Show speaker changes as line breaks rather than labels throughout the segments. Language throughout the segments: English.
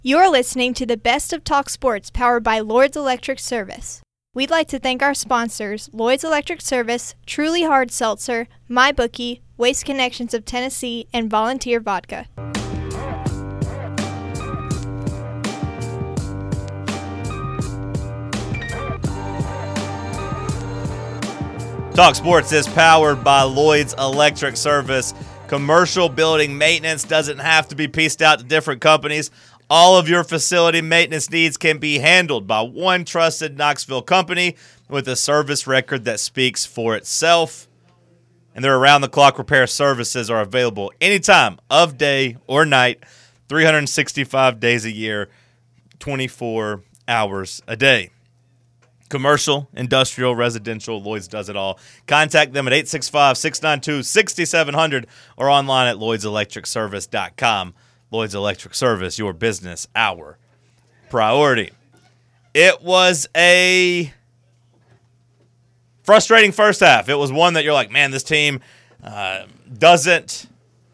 You're listening to the Best of Talk Sports powered by Lloyd's Electric Service. We'd like to thank our sponsors, Lloyd's Electric Service, Truly Hard Seltzer, MyBookie, Waste Connections of Tennessee, and Volunteer Vodka.
Talk Sports is powered by Lloyd's Electric Service. Commercial building maintenance doesn't have to be pieced out to different companies. All of your facility maintenance needs can be handled by one trusted Knoxville company with a service record that speaks for itself. And their around-the-clock repair services are available anytime of day or night, 365 days a year, 24 hours a day. Commercial, industrial, residential, Lloyd's does it all. Contact them at 865-692-6700 or online at LloydsElectricService.com. Lloyd's Electric Service, your business, our priority. It was a frustrating first half. It was one that you're like, man, this team doesn't.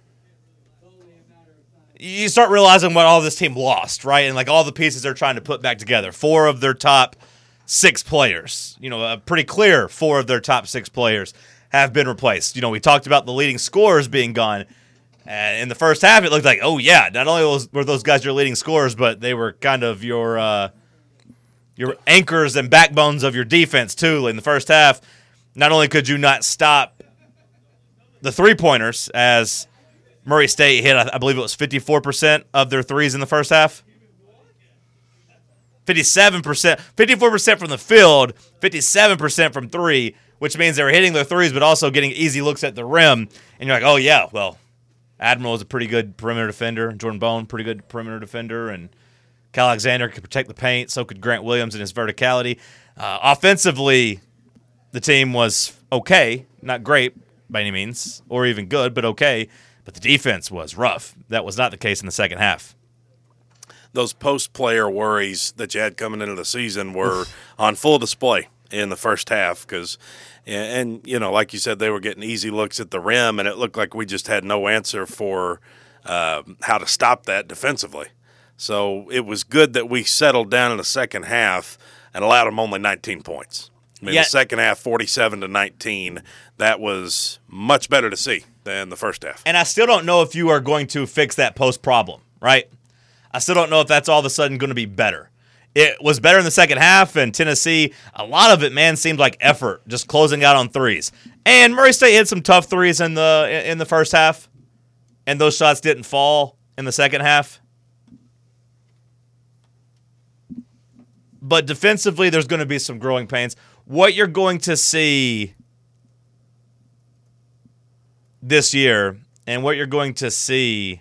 You start realizing what all this team lost, right? And like all the pieces they're trying to put back together. 4 of their top 6 players, pretty clear 4 of their top 6 players have been replaced. We talked about the leading scorers being gone. And in the first half, it looked like, oh, yeah, not only were those guys your leading scorers, but they were kind of your anchors and backbones of your defense, too. In the first half, not only could you not stop the three-pointers, as Murray State hit, I believe it was 54% of their threes in the first half. 57%, 54% from the field, 57% from three, which means they were hitting their threes but also getting easy looks at the rim. And you're like, oh, yeah, well, Admiral is a pretty good perimeter defender. Jordan Bone, pretty good perimeter defender. And Kyle Alexander could protect the paint. So could Grant Williams in his verticality. Offensively, the team was okay. Not great by any means, or even good, but okay. But the defense was rough. That was not the case in the second half.
Those post-player worries that you had coming into the season were on full display in the first half because, like you said, they were getting easy looks at the rim, and it looked like we just had no answer for how to stop that defensively. So it was good that we settled down in the second half and allowed them only 19 points. The second half, 47-19, that was much better to see than the first half.
And I still don't know if you are going to fix that post problem, right? I still don't know if that's all of a sudden going to be better. It was better in the second half, and Tennessee, a lot of it, man, seemed like effort, just closing out on threes. And Murray State hit some tough threes in the first half, and those shots didn't fall in the second half. But defensively, there's going to be some growing pains. What you're going to see this year, and what you're going to see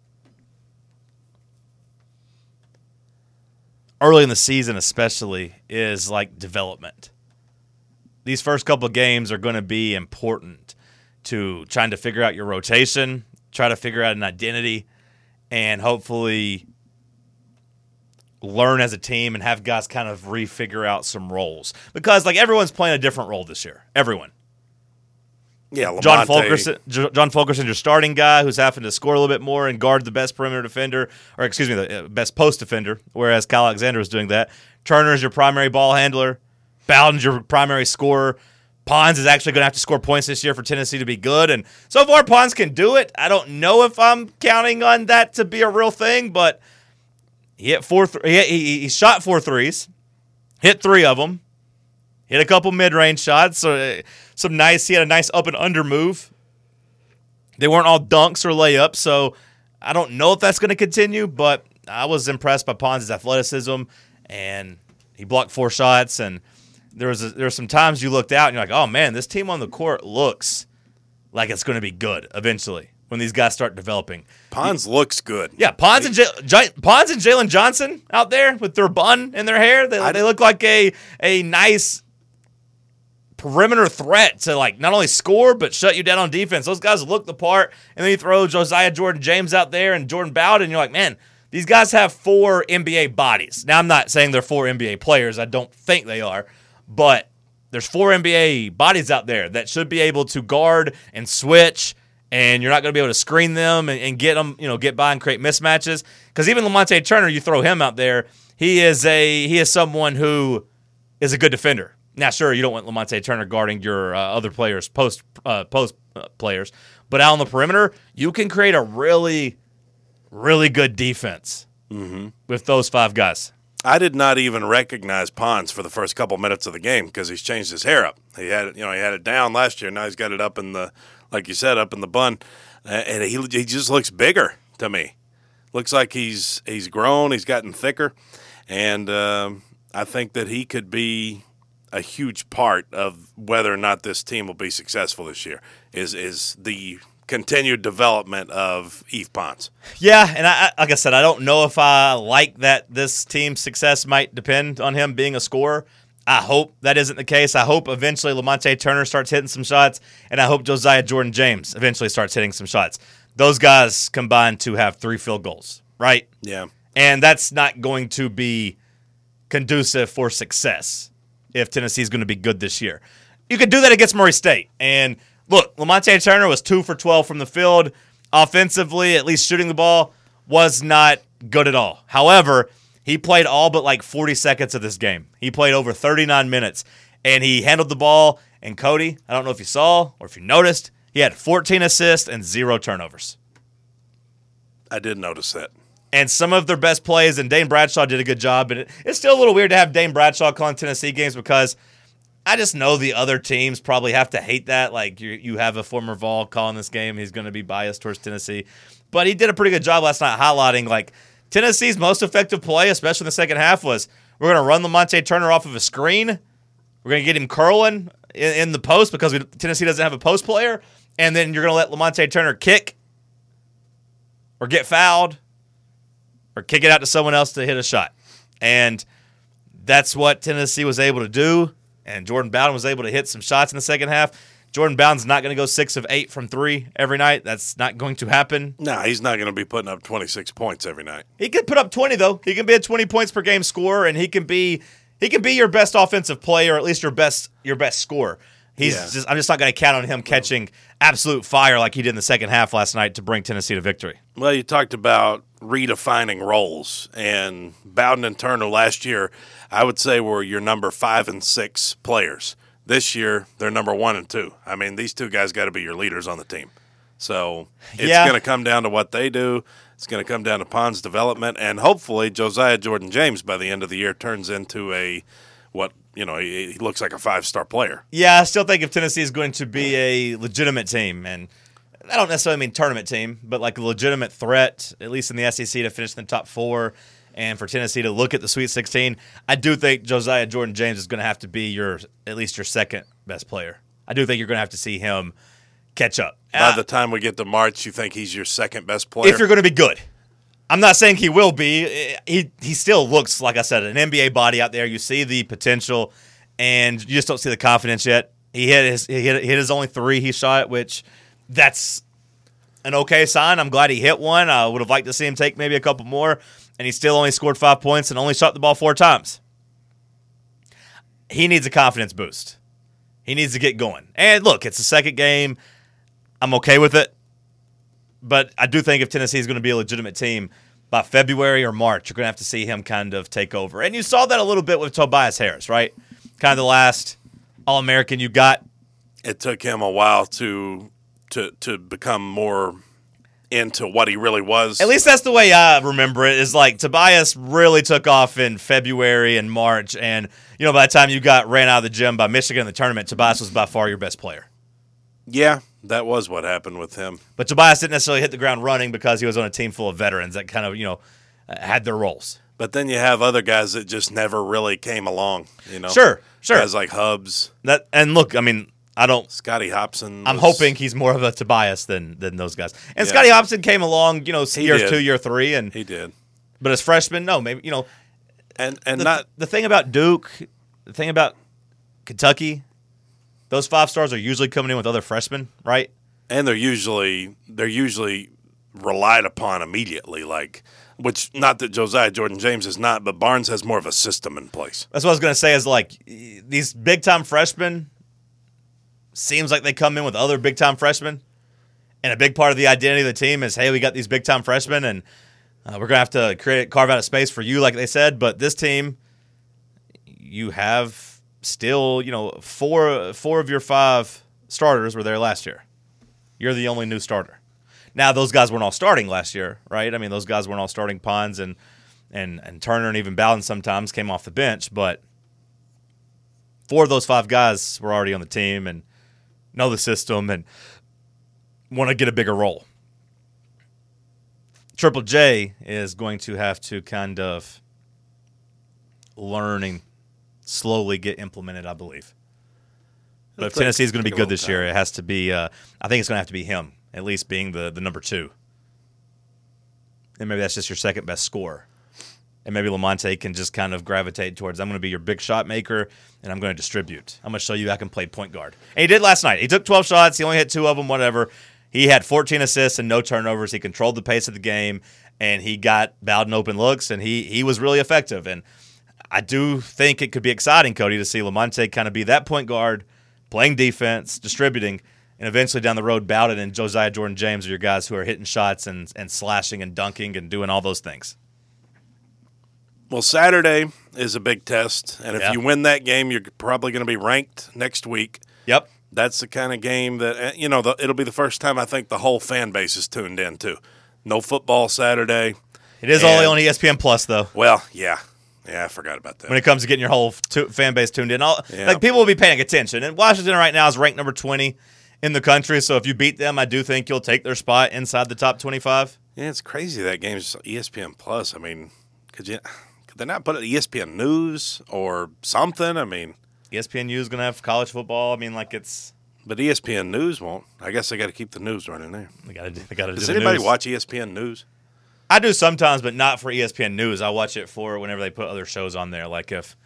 early in the season especially, is like development. These first couple of games are going to be important to trying to figure out your rotation, try to figure out an identity, and hopefully learn as a team and have guys kind of refigure out some roles. Because like everyone's playing a different role this year. Everyone.
Yeah,
John Fulkerson, your starting guy, who's having to score a little bit more and guard the best perimeter defender, or excuse me, the best post defender, whereas Kyle Alexander is doing that. Turner's your primary ball handler. Bowden's your primary scorer. Pons is actually going to have to score points this year for Tennessee to be good, and so far Pons can do it. I don't know if I'm counting on that to be a real thing, but he hit he shot 4 threes, hit 3 of them. Hit a couple mid-range shots, so he had a nice up and under move. They weren't all dunks or layups, so I don't know if that's going to continue, but I was impressed by Pons' athleticism, and he blocked 4 shots, and there were some times you looked out and you're like, oh man, this team on the court looks like it's going to be good eventually when these guys start developing.
Pons looks good.
Yeah, Pons and Jalen Johnson out there with their bun in their hair, they look like a nice perimeter threat to like not only score but shut you down on defense. Those guys look the part, and then you throw Josiah Jordan-James out there and Jordan Bowden, and you're like, man, these guys have 4 NBA bodies. Now, I'm not saying they're 4 NBA players. I don't think they are, but there's 4 NBA bodies out there that should be able to guard and switch and you're not going to be able to screen them and get them, get by and create mismatches. Because even Lamonte Turner, you throw him out there, he is someone who is a good defender. Now, sure, you don't want Lamonte Turner guarding your other players, post players, but out on the perimeter, you can create a really, really good defense with those 5 guys.
I did not even recognize Pons for the first couple minutes of the game because he's changed his hair up. He had it down last year. Now he's got it up in the, like you said, up in the bun, and he just looks bigger to me. Looks like he's grown. He's gotten thicker, and I think that he could be a huge part of whether or not this team will be successful this year. Is the continued development of Yves Pons.
Yeah, and like I said, I don't know if I like that this team's success might depend on him being a scorer. I hope that isn't the case. I hope eventually Lamonte Turner starts hitting some shots, and I hope Josiah Jordan-James eventually starts hitting some shots. Those guys combined to have 3 field goals, right?
Yeah.
And that's not going to be conducive for success if Tennessee's going to be good this year. You could do that against Murray State, and look, Lamonte Turner was 2 for 12 from the field. Offensively, at least shooting the ball, was not good at all. However, he played all but like 40 seconds of this game. He played over 39 minutes, and he handled the ball. And Cody, I don't know if you saw or if you noticed, he had 14 assists and 0 turnovers.
I did notice that.
And some of their best plays, and Dane Bradshaw did a good job. And it's still a little weird to have Dane Bradshaw calling Tennessee games because I just know the other teams probably have to hate that. Like, you have a former Vol calling this game. He's going to be biased towards Tennessee. But he did a pretty good job last night highlighting, like, Tennessee's most effective play, especially in the second half, was we're going to run Lamonte Turner off of a screen. We're going to get him curling in the post because Tennessee doesn't have a post player. And then you're going to let Lamonte Turner kick or get fouled or kick it out to someone else to hit a shot. And that's what Tennessee was able to do. And Jordan Bowden was able to hit some shots in the second half. Jordan Bowden's not going to go 6 of 8 from 3 every night. That's not going to happen.
No, he's not going to be putting up 26 points every night.
He can put up 20, though. He can be a 20 points per game scorer, and he can be your best offensive player, or at least your best scorer. I'm just not going to count on him catching absolute fire like he did in the second half last night to bring Tennessee to victory.
Well, you talked about redefining roles, and Bowden and Turner last year, I would say, were your number 5 and 6 players. This year, they're number 1 and 2. I mean, these 2 guys got to be your leaders on the team. So it's going to come down to what they do. It's going to come down to Pons' development, and hopefully Josiah Jordan-James by the end of the year turns into he looks like a 5-star player.
Yeah, I still think if Tennessee is going to be a legitimate team, and I don't necessarily mean tournament team, but like a legitimate threat, at least in the SEC, to finish in the top 4, and for Tennessee to look at the Sweet 16, I do think Josiah Jordan-James is going to have to be at least your second best player. I do think you're going to have to see him catch up.
By the time we get to March, you think he's your second best player?
If you're going to be good. I'm not saying he will be. He still looks, like I said, an NBA body out there. You see the potential, and you just don't see the confidence yet. He hit his only 3 he shot, which that's an okay sign. I'm glad he hit one. I would have liked to see him take maybe a couple more, and he still only scored 5 points and only shot the ball 4 times. He needs a confidence boost. He needs to get going. And look, it's the second game. I'm okay with it. But I do think if Tennessee is going to be a legitimate team, by February or March, you're going to have to see him kind of take over. And you saw that a little bit with Tobias Harris, right? Kind of the last All-American you got.
It took him a while to become more into what he really was.
At least that's the way I remember it, is like Tobias really took off in February and March. And, by the time you got ran out of the gym by Michigan in the tournament, Tobias was by far your best player.
Yeah, that was what happened with him.
But Tobias didn't necessarily hit the ground running because he was on a team full of veterans that kind of, had their roles.
But then you have other guys that just never really came along,
Sure.
Guys like Hubbs.
And look, I mean,
Scotty Hobson.
I'm hoping he's more of a Tobias than those guys. And Scotty Hobson came along, year 2, year 3, and
he did.
But as freshman, no, maybe the thing about Duke, the thing about Kentucky, those 5 stars are usually coming in with other freshmen, right?
And they're usually relied upon immediately, which not that Josiah Jordan-James is not, but Barnes has more of a system in place.
That's what I was going to say. Is these big time freshmen. Seems like they come in with other big-time freshmen, And a big part of the identity of the team is, hey, we got these big-time freshmen, and we're going to have to carve out a space for you, like they said. But this team, you have still, four of your 5 starters were there last year. You're the only new starter. Now, those guys weren't all starting last year, right? I mean, those guys weren't all starting. Pons and Turner and even Bowden sometimes came off the bench, but 4 of those 5 guys were already on the team and know the system and want to get a bigger role. Triple J is going to have to kind of learn and slowly get implemented, I believe. But if Tennessee is going to be good this year, it has to be I think it's going to have to be him, at least being the number 2. And maybe that's just your second best scorer. And maybe Lamonte can just kind of gravitate towards, I'm going to be your big shot maker, and I'm going to distribute. I'm going to show you I can play point guard. And he did last night. He took 12 shots. He only hit 2 of them, whatever. He had 14 assists and no turnovers. He controlled the pace of the game, and he got Bowden open looks, and he was really effective. And I do think it could be exciting, Cody, to see Lamonte kind of be that point guard, playing defense, distributing, and eventually down the road, Bowden and Josiah Jordan-James are your guys who are hitting shots and slashing and dunking and doing all those things.
Well, Saturday is a big test, and if you win that game, you're probably going to be ranked next week.
Yep.
That's the kind of game that, it'll be the first time I think the whole fan base is tuned in to. No football Saturday.
It is only on ESPN Plus, though.
Well, yeah. Yeah, I forgot about that.
When it comes to getting your whole fan base tuned in. Like, people will be paying attention. And Washington right now is ranked number 20 in the country, so if you beat them, I do think you'll take their spot inside the top 25.
Yeah, it's crazy that game's ESPN Plus. I mean, could they not put it ESPN News or something? I mean,
ESPN News is going to have college football. I mean, like, it's...
But ESPN News won't. I guess they got to keep the news running there.
They got to do the news.
Does anybody watch ESPN News?
I do sometimes, but not for ESPN News. I watch it for whenever they put other shows on there. Like if,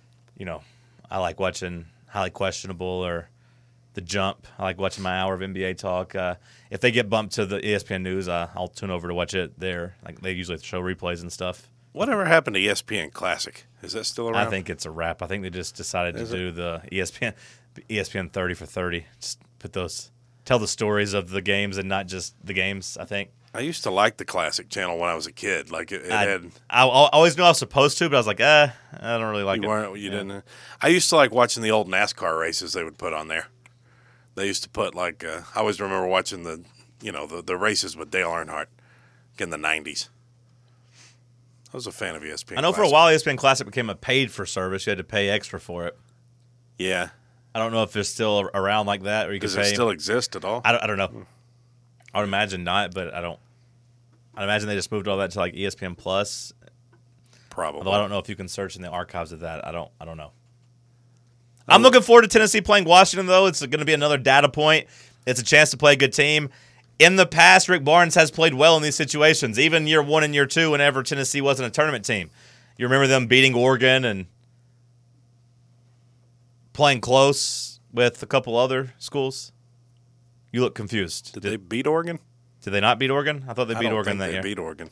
I like watching Highly Questionable or The Jump. I like watching my hour of NBA talk. If they get bumped to the ESPN News, I'll tune over to watch it there. Like they usually show replays and stuff.
Whatever happened to ESPN Classic? Is that still around?
I think it's a wrap. I think they just decided to do the ESPN 30 for 30. Just tell the stories of the games and not just the games, I think.
I used to like the Classic channel when I was a kid. Like I
always knew I was supposed to, but I was like, I don't really like it.
You didn't. I used to like watching the old NASCAR races they would put on there. They used to put I always remember watching the races with Dale Earnhardt in the 90s. I was a fan of ESPN.
I know
Classic.
for a while ESPN Classic became a paid for service. You had to pay extra for it.
Yeah.
I don't know if they're still around like that, or you can pay.
Does it still exist at all?
I don't know. I would imagine not, but I'd imagine they just moved all that to like ESPN Plus.
Probably.
Although I don't know if you can search in the archives of that. I don't know. I'm looking forward to Tennessee playing Washington, though. It's going to be another data point. It's a chance to play a good team. In the past, Rick Barnes has played well in these situations, even year 1 and year 2 whenever Tennessee wasn't a tournament team. You remember them beating Oregon and playing close with a couple other schools? You look confused.
Did they beat Oregon?
Did they not beat Oregon? I thought they beat Oregon that year.
They beat Oregon.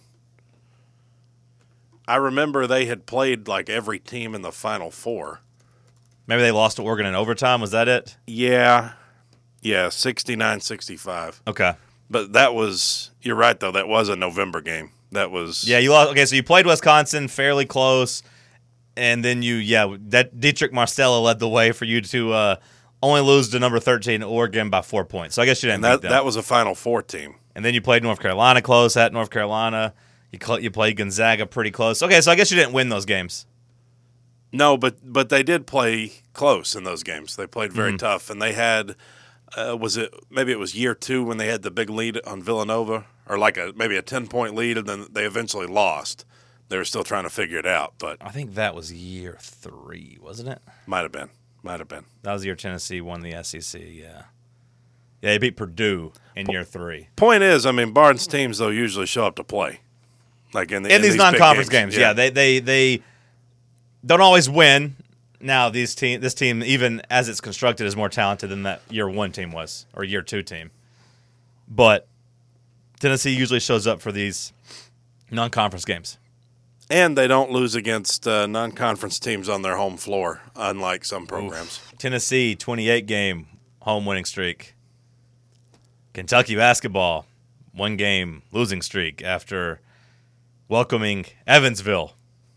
I remember they had played like every team in the Final Four.
Maybe they lost to Oregon in overtime. Was that it?
Yeah. Yeah, 69-65.
Okay.
But that was, you're right, though, that was a November game. That was.
Yeah, you lost. Okay, so you played Wisconsin fairly close, and then that Dietrich Marstella led the way for you to only lose to number 13 Oregon by 4 points. So I guess you didn't beat them.
That was a Final Four team.
And then you played North Carolina close at North Carolina. You played Gonzaga pretty close. Okay, so I guess you didn't win those games.
No, but they did play close in those games. They played very tough, and they had. Maybe it was year 2 when they had the big lead on Villanova, or like maybe a 10-point lead, and then they eventually lost. They were still trying to figure it out, but
I think that was year 3, wasn't it?
Might have been.
That was the year Tennessee won the SEC. Yeah, they beat Purdue in year 3.
Point is, I mean, Barnes teams though usually show up to play, like in these
non-conference games. Yeah, they don't always win. Now, this team, even as it's constructed, is more talented than that year 1 team was, or year 2 team. But Tennessee usually shows up for these non-conference games.
And they don't lose against non-conference teams on their home floor, unlike some programs.
Tennessee, 28-game home winning streak. Kentucky basketball, 1 game losing streak after welcoming Evansville.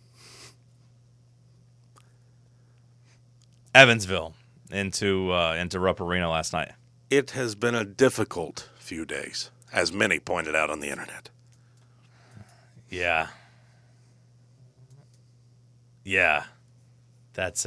into Rupp Arena last night.
It has been a difficult few days, as many pointed out on the internet.
Yeah. That's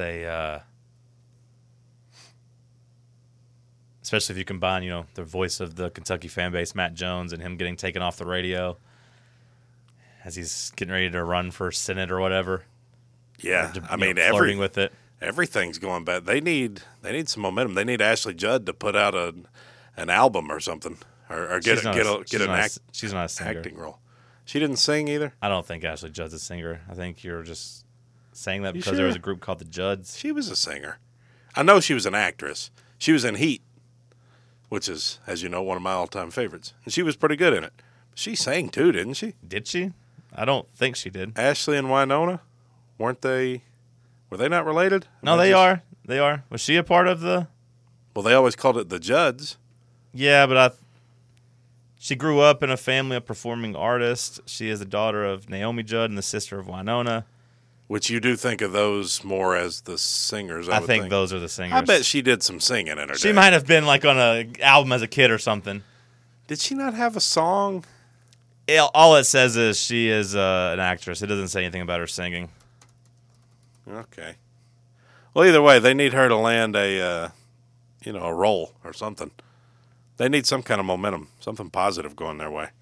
especially if you combine, the voice of the Kentucky fan base, Matt Jones, and him getting taken off the radio as he's getting ready to run for Senate or whatever.
Yeah,
flirting with it.
Everything's going bad. They need some momentum. They need Ashley Judd to put out an album or something, or get an
she's not a singer.
Acting role. She didn't sing either.
I don't think Ashley Judd's a singer. I think you're just saying that because
sure?
there was a group called the Judds.
She was a singer. I know she was an actress. She was in Heat, which is, as you know, one of my all-time favorites, and she was pretty good in it. She sang too, didn't she?
Did she? I don't think she did.
Ashley and Winona, weren't they? Were they not related?
No, they are. They are. Was she a part of the?
Well, they always called it the Judds.
Yeah, but she grew up in a family of performing artists. She is the daughter of Naomi Judd and the sister of Winona.
Which you do think of those more as the singers, I would
think those are the singers.
I bet she did some singing in her day.
She might have been like on an album as a kid or something.
Did she not have a song?
All it says is she is an actress. It doesn't say anything about her singing.
Okay. Well, either way, they need her to land a role or something. They need some kind of momentum, something positive going their way.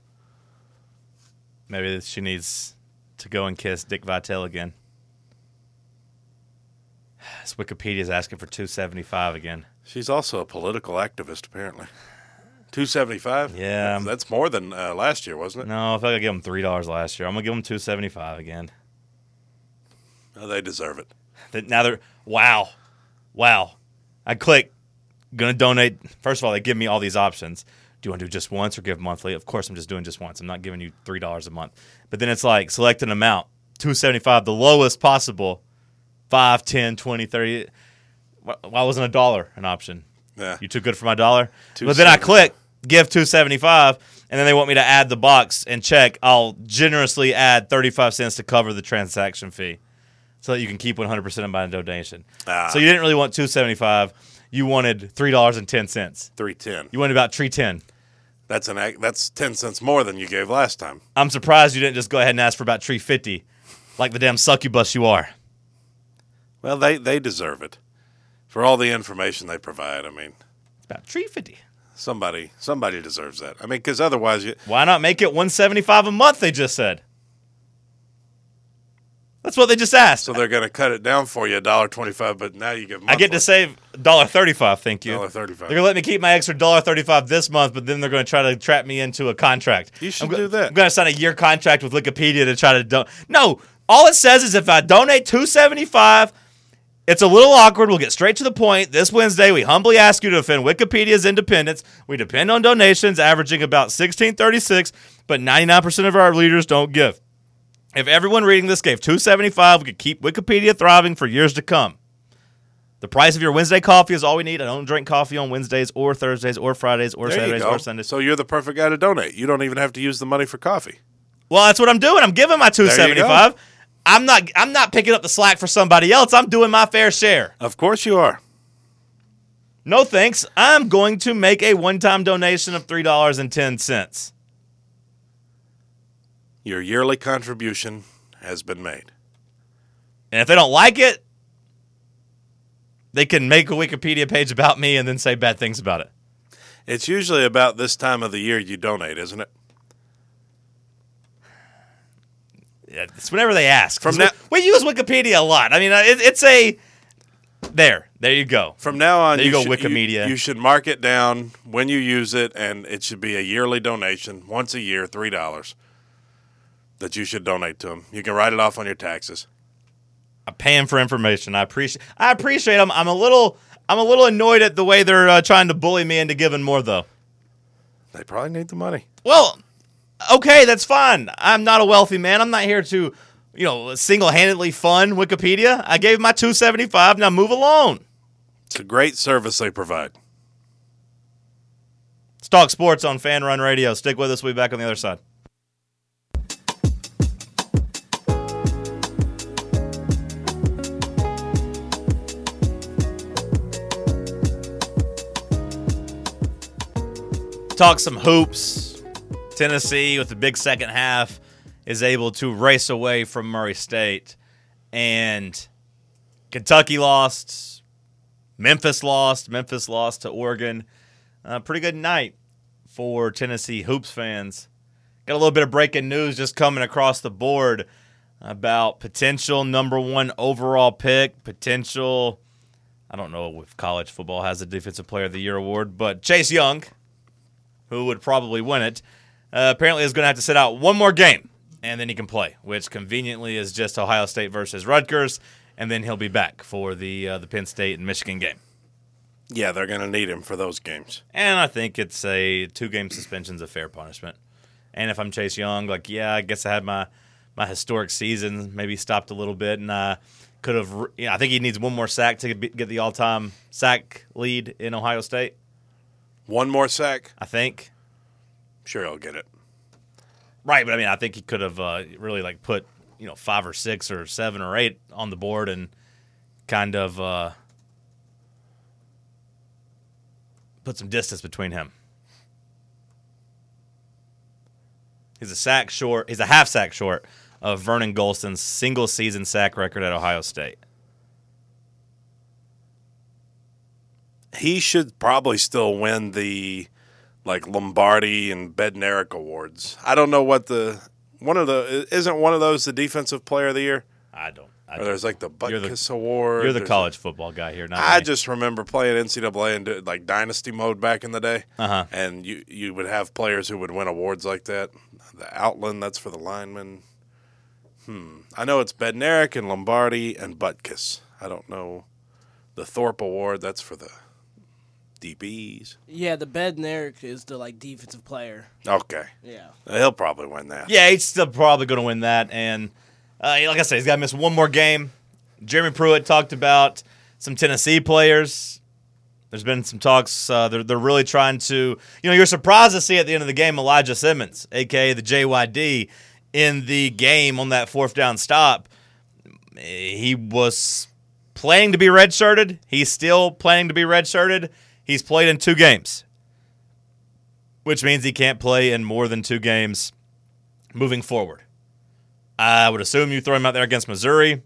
Maybe she needs to go and kiss Dick Vitale again. This Wikipedia's asking for $275 again.
She's also a political activist, apparently. $275?
Yeah.
That's more than last year, wasn't it?
No, if I could give them $3 last year, I'm going to give them $275 again.
Oh, they deserve it.
Now they're wow. I click, gonna donate. First of all, they give me all these options. Do you want to do just once or give monthly? Of course, I'm just doing just once. I'm not giving you $3 a month. But then it's like select an amount, $275, the lowest possible, 5, 10, 20, 30. Why wasn't $1 an option?
Yeah,
you too good for my dollar. But then I click give $275, and then they want me to add the box and check. I'll generously add 35 cents to cover the transaction fee, so that you can keep 100% of my donation. So you didn't really want $275. You wanted $3.10.
$3.10.
You wanted about $3.10.
That's 10 cents more than you gave last time.
I'm surprised you didn't just go ahead and ask for about $3.50, like the damn succubus you are.
Well, they deserve it for all the information they provide. I mean,
it's about $3.50.
Somebody deserves that. I mean, because otherwise,
why not make it $175 a month? They just said. That's what they just asked.
So they're going to cut it down for you, $1.25, but now you give monthly.
I get to save $1.35, thank you.
$1.35.
They're going to let me keep my extra $1.35 this month, but then they're going to try to trap me into a contract.
You should do that.
I'm going to sign a year contract with Wikipedia to try to No, all it says is if I donate $2.75, it's a little awkward. We'll get straight to the point. This Wednesday, we humbly ask you to defend Wikipedia's independence. We depend on donations, averaging about $16.36, but 99% of our readers don't give. If everyone reading this gave $2.75, we could keep Wikipedia thriving for years to come. The price of your Wednesday coffee is all we need. I don't drink coffee on Wednesdays or Thursdays or Fridays or Saturdays or Sundays.
So you're the perfect guy to donate. You don't even have to use the money for coffee.
Well, that's what I'm doing. I'm giving my $2.75. I'm not picking up the slack for somebody else. I'm doing my fair share.
Of course you are.
No thanks. I'm going to make a one-time donation of $3.10.
Your yearly contribution has been made.
And if they don't like it, they can make a Wikipedia page about me and then say bad things about it.
It's usually about this time of the year you donate, isn't it?
Yeah, it's whenever they ask. We use Wikipedia a lot. I mean, it's a... There you go.
From now on,
there you go, Wikimedia.
You should mark it down when you use it, and it should be a yearly donation, once a year, $3, that you should donate to them. You can write it off on your taxes.
I'm paying for information. I appreciate them. I'm a little annoyed at the way they're trying to bully me into giving more, though.
They probably need the money.
Well, okay, that's fine. I'm not a wealthy man. I'm not here to, single-handedly fund Wikipedia. I gave my $2.75. Now move along.
It's a great service they provide.
Let's talk sports on Fan Run Radio. Stick with us. We'll be back on the other side. Talk some hoops. Tennessee, with the big second half, is able to race away from Murray State. And Kentucky lost. Memphis lost. Memphis lost to Oregon. Pretty good night for Tennessee hoops fans. Got a little bit of breaking news just coming across the board about potential number 1 overall pick, potential, I don't know if college football has a Defensive Player of the Year award, but Chase Young, who would probably win it, apparently is going to have to sit out one more game, and then he can play, which conveniently is just Ohio State versus Rutgers, and then he'll be back for the Penn State and Michigan game.
Yeah, they're going to need him for those games.
And I think it's a 2-game suspension's a fair punishment. And if I'm Chase Young, I guess I had my historic season, maybe stopped a little bit, and I could have. I think he needs one more sack to get the all-time sack lead in Ohio State.
One more sack?
I think.
Sure, he'll get it.
Right, but I think he could have really put 5 or 6 or 7 or 8 on the board and kind of put some distance between him. He's a half sack short of Vernon Golston's single season sack record at Ohio State.
He should probably still win the Lombardi and Bednarik awards. I don't know what isn't one of those the Defensive Player of the Year?
I don't.
Or there's the Butkus Award.
You're the college football guy here. Not
I
me.
just remember playing NCAA and do, Dynasty mode back in the day.
Uh-huh.
And you would have players who would win awards like that. The Outland, that's for the linemen. I know it's Bednarik and Lombardi and Butkus. I don't know. The Thorpe Award, that's for the DBs.
Yeah, the Bednarik is the defensive player.
Okay.
Yeah.
He'll probably win that.
Yeah, he's still probably going to win that. And like I said, he's got to miss one more game. Jeremy Pruitt talked about some Tennessee players. There's been some talks. They're really trying to, you're surprised to see at the end of the game Elijah Simmons, a.k.a. the JYD, in the game on that 4th down stop. He was planning to be redshirted. He's still planning to be redshirted. He's played in 2 games, which means he can't play in more than 2 games moving forward. I would assume you throw him out there against Missouri.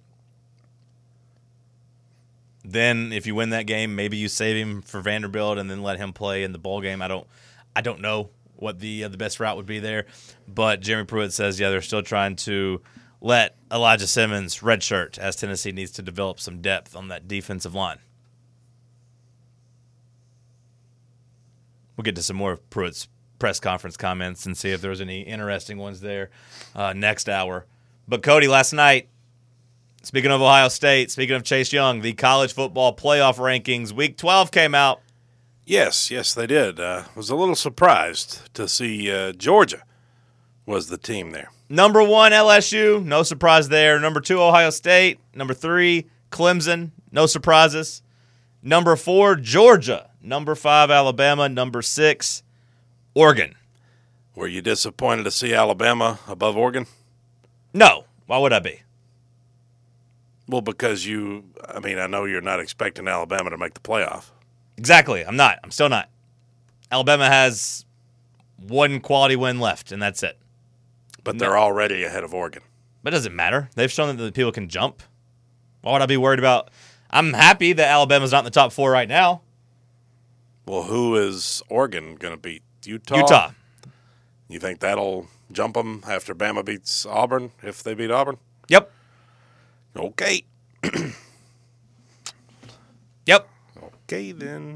Then if you win that game, maybe you save him for Vanderbilt and then let him play in the bowl game. I don't know what the best route would be there. But Jeremy Pruitt says, they're still trying to let Elijah Simmons redshirt as Tennessee needs to develop some depth on that defensive line. We'll get to some more of Pruitt's press conference comments and see if there's any interesting ones there next hour. But, Cody, last night, speaking of Ohio State, speaking of Chase Young, the college football playoff rankings, Week 12 came out.
Yes, they did. Was a little surprised to see Georgia was the team there.
Number 1, LSU, no surprise there. Number 2, Ohio State. Number 3, Clemson, no surprises. Number 4, Georgia. Number 5, Alabama. Number 6, Oregon.
Were you disappointed to see Alabama above Oregon?
No. Why would I be?
Well, because I know you're not expecting Alabama to make the playoff.
Exactly. I'm not. I'm still not. Alabama has 1 quality win left, and that's it.
But they're already ahead of Oregon.
But it doesn't matter. They've shown that the people can jump. Why would I be worried about? I'm happy that Alabama's not in the top 4 right now.
Well, who is Oregon going to beat?
Utah.
You think that'll jump them after Bama beats Auburn, if they beat Auburn?
Yep.
Okay.
Yep.
Okay, then.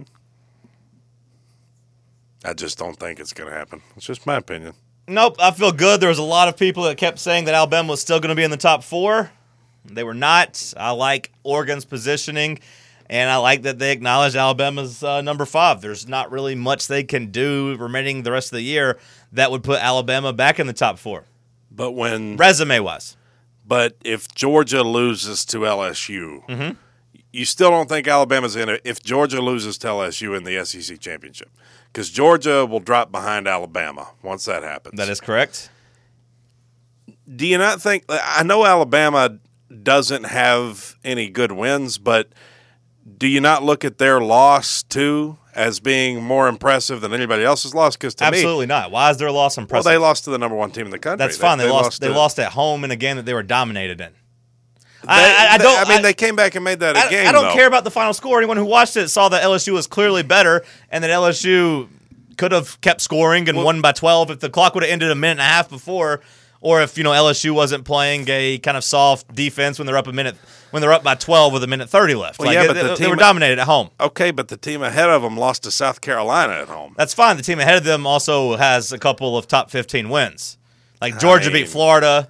I just don't think it's going to happen. It's just my opinion.
Nope. I feel good. There was a lot of people that kept saying that Alabama was still going to be in the top 4. They were not. I like Oregon's positioning, and I like that they acknowledged Alabama's number 5. There's not really much they can do remaining the rest of the year that would put Alabama back in the top 4.
But
resume-wise.
But if Georgia loses to LSU, you still don't think Alabama's in it if Georgia loses to LSU in the SEC championship, because Georgia will drop behind Alabama once that happens.
That is correct.
Do you not think? I know Alabama doesn't have any good wins, but do you not look at their loss too as being more impressive than anybody else's loss? Because to
Absolutely
me,
not. Why is their loss impressive?
well, they lost to the number one team in the country.
That's fine. They lost at home in a game that they were dominated in.
They came back and made that a game.
I don't
though.
care about the final score. Anyone who watched it saw that LSU was clearly better, and that LSU could have kept scoring and won by 12 if the clock would have ended a minute and a half before, or if LSU wasn't playing a kind of soft defense when they're up by 12 with a minute 30 left.
Well, but
they were dominated at home.
Okay, but the team ahead of them lost to South Carolina at home.
That's fine. The team ahead of them also has a couple of top 15 wins. Like Georgia beat Florida.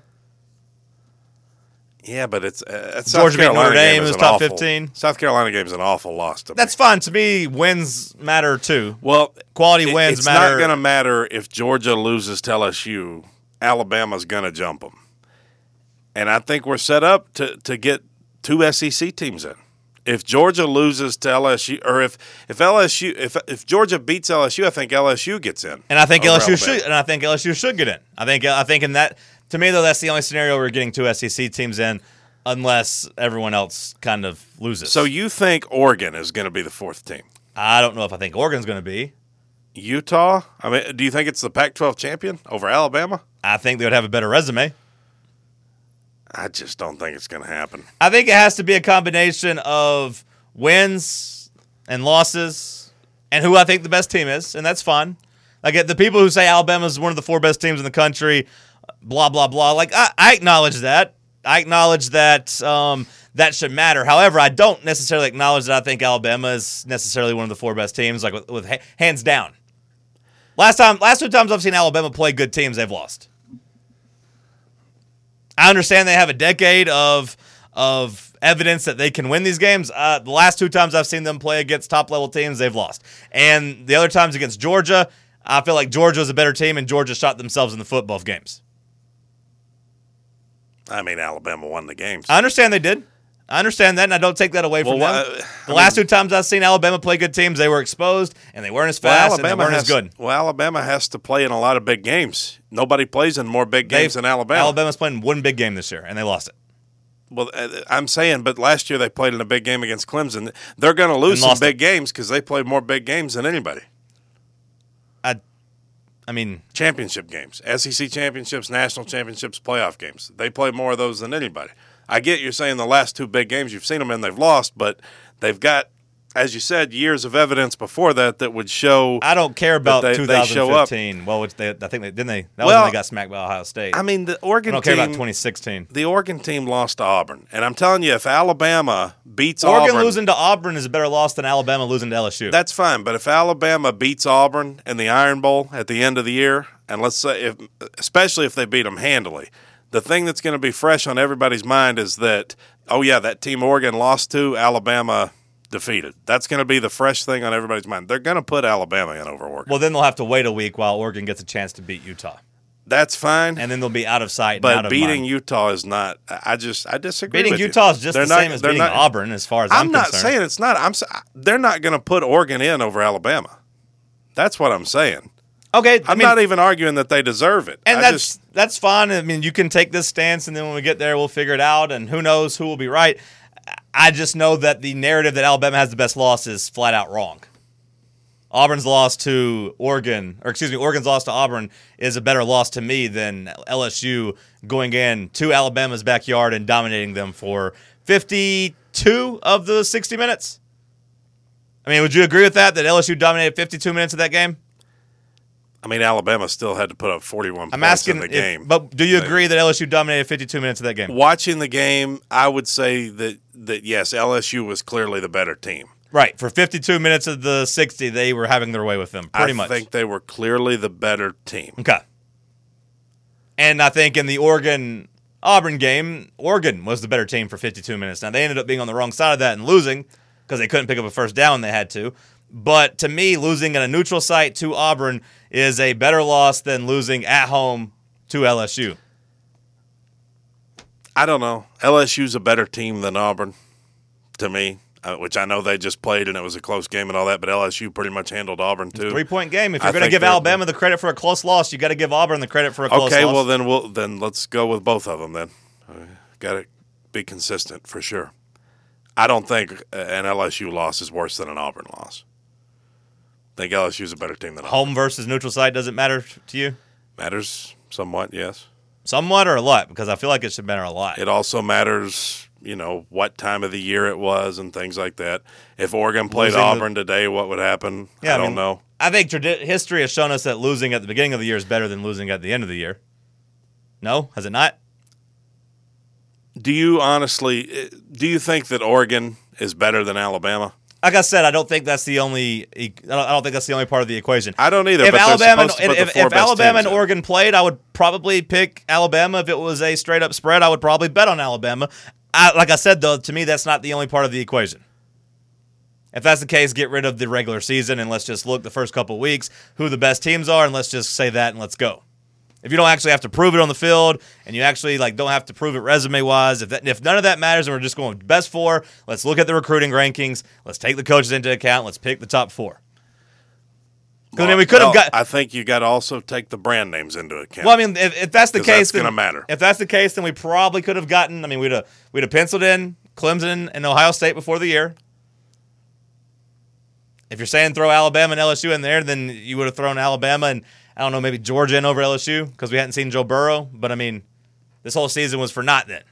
Yeah, but it's
Georgia beat Notre Dame was top 15.
South Carolina game is an awful loss to me.
That's fine. To me, wins matter too.
Well,
quality wins matter.
It's not going to matter if Georgia loses to LSU. Alabama's going to jump them. And I think we're set up to get two SEC teams in. If Georgia loses to LSU, or if Georgia beats LSU, I think LSU gets in.
And I think
LSU
should get in. I think in that, to me though, that's the only scenario we're getting two SEC teams in, unless everyone else kind of loses.
So you think Oregon is going to be the fourth team?
I don't know if I think Oregon's going to be.
Utah? I mean, do you think it's the Pac-12 champion over Alabama?
I think they would have a better resume.
I just don't think it's going to happen.
I think it has to be a combination of wins and losses and who I think the best team is, and that's fine. Like the people who say Alabama is one of the four best teams in the country, blah, blah, blah. Like I acknowledge that. I acknowledge that that should matter. However, I don't necessarily acknowledge that I think Alabama is necessarily one of the four best teams, like with hands down. Last two times I've seen Alabama play good teams, they've lost. I understand they have a decade of evidence that they can win these games. The last two times I've seen them play against top-level teams, they've lost. And the other times against Georgia, I feel like Georgia was a better team, and Georgia shot themselves in the foot both games.
I mean, Alabama won the games.
I understand they did. I understand that, and I don't take that away from them. The last two times I've seen Alabama play good teams, they were exposed, and they weren't as fast, and they weren't as good.
Well, Alabama has to play in a lot of big games. Nobody plays in more big games than Alabama.
Alabama's playing one big game this year, and they lost it.
Well, I'm saying, but last year they played in a big game against Clemson. They're going to lose some big games because they played more big games than anybody.
I mean,
championship games, SEC championships, national championships, playoff games. They play more of those than anybody. I get you're saying the last two big games you've seen them in, they've lost, but they've got, as you said, years of evidence before that would show.
I don't care about 2015. Well, I think they didn't they? That was when they got smacked by Ohio State.
I mean, the Oregon team.
I don't care about 2016.
The Oregon team lost to Auburn, and I'm telling you, if Alabama beats Auburn,
Oregon losing to Auburn is a better loss than Alabama losing to LSU.
That's fine, but if Alabama beats Auburn in the Iron Bowl at the end of the year, and let's say, especially if they beat them handily. The thing that's going to be fresh on everybody's mind is that, oh, yeah, that team Oregon lost to, Alabama defeated. That's going to be the fresh thing on everybody's mind. They're going to put Alabama in over Oregon.
Well, then they'll have to wait a week while Oregon gets a chance to beat Utah.
That's fine.
And then they'll be out of sight
but
and out of
beating
mind.
Utah is not – I disagree
beating
with
Utah
you.
is just the same as beating Auburn as far as I'm concerned.
I'm not saying it's not. They're not going to put Oregon in over Alabama. That's what I'm saying.
Okay,
I'm not even arguing that they deserve it.
And that's fine. I mean, you can take this stance, and then when we get there, we'll figure it out, and who knows who will be right. I just know that the narrative that Alabama has the best loss is flat out wrong. Auburn's loss to Oregon's loss to Auburn is a better loss to me than LSU going in to Alabama's backyard and dominating them for 52 of the 60 minutes. I mean, would you agree with that LSU dominated 52 minutes of that game?
I mean, Alabama still had to put up 41 points in the game.
But do you agree that LSU dominated 52 minutes of that game?
Watching the game, I would say that yes, LSU was clearly the better team.
Right. For 52 minutes of the 60, they were having their way with them, pretty much.
I think they were clearly the better team.
Okay. And I think in the Oregon-Auburn game, Oregon was the better team for 52 minutes. Now, they ended up being on the wrong side of that and losing because they couldn't pick up a first down when they had to. But to me, losing at a neutral site to Auburn is a better loss than losing at home to LSU.
I don't know. LSU's a better team than Auburn, to me. which I know they just played and it was a close game and all that, but LSU pretty much handled Auburn too.
3-point game. If you're going to give Alabama the credit for a close loss, you got to give Auburn the credit for a close loss.
Okay, well then let's go with both of them then. Got to be consistent for sure. I don't think an LSU loss is worse than an Auburn loss. I think LSU is a better team than Auburn.
Home versus neutral site doesn't matter to you?
Matters somewhat, yes.
Somewhat or a lot? Because I feel like it should matter a lot.
It also matters, what time of the year it was and things like that. If Oregon played Auburn today, what would happen?
Yeah,
I don't know.
I think history has shown us that losing at the beginning of the year is better than losing at the end of the year. No? Has it not?
Do you think that Oregon is better than Alabama?
Like I said, I don't think that's the only. I don't think that's the only part of the equation.
I don't either.
If
but
Alabama and Oregon played, I would probably pick Alabama. If it was a straight up spread, I would probably bet on Alabama. Like I said, though, to me, that's not the only part of the equation. If that's the case, get rid of the regular season and let's just look the first couple of weeks who the best teams are, and let's just say that and let's go. If you don't actually have to prove it on the field, and you actually don't have to prove it resume-wise, if none of that matters and we're just going best four, let's look at the recruiting rankings. Let's take the coaches into account. Let's pick the top four.
I think you got to also take the brand names into account.
Well, I mean, if that's the case,
that's going to matter.
If that's the case, then we probably could have gotten. I mean, we'd have penciled in Clemson and Ohio State before the year. If you're saying throw Alabama and LSU in there, then you would have thrown Alabama and, I don't know, maybe Georgia in over LSU because we hadn't seen Joe Burrow. But, I mean, this whole season was for naught then.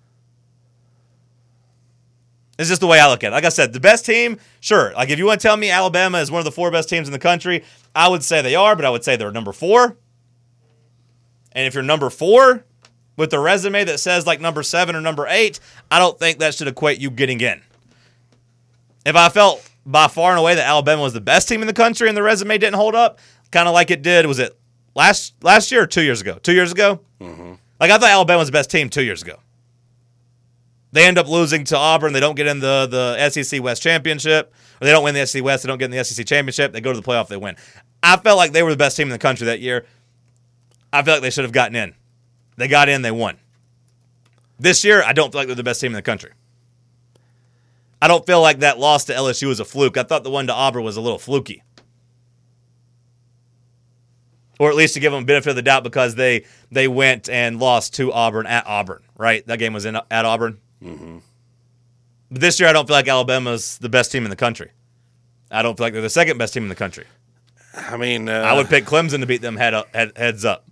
It's just the way I look at it. Like I said, the best team, sure. Like, if you want to tell me Alabama is one of the 4 best teams in the country, I would say they are, but I would say they're number 4. And if you're number 4 with a resume that says number 7 or number 8, I don't think that should equate you getting in. If I felt by far and away that Alabama was the best team in the country and the resume didn't hold up, kind of like it did, was it last year or 2 years ago? 2 years ago? Mm-hmm. I thought Alabama was the best team 2 years ago. They end up losing to Auburn. They don't get in the SEC West Championship. Or they don't win the SEC West. They don't get in the SEC Championship. They go to the playoff. They win. I felt like they were the best team in the country that year. I feel like they should have gotten in. They got in. They won. This year, I don't feel like they're the best team in the country. I don't feel like that loss to LSU was a fluke. I thought the one to Auburn was a little fluky. Or at least to give them a benefit of the doubt because they went and lost to Auburn at Auburn, right? That game was at Auburn.
Mm-hmm.
But this year, I don't feel like Alabama's the best team in the country. I don't feel like they're the second best team in the country.
I mean,
I would pick Clemson to beat them heads up.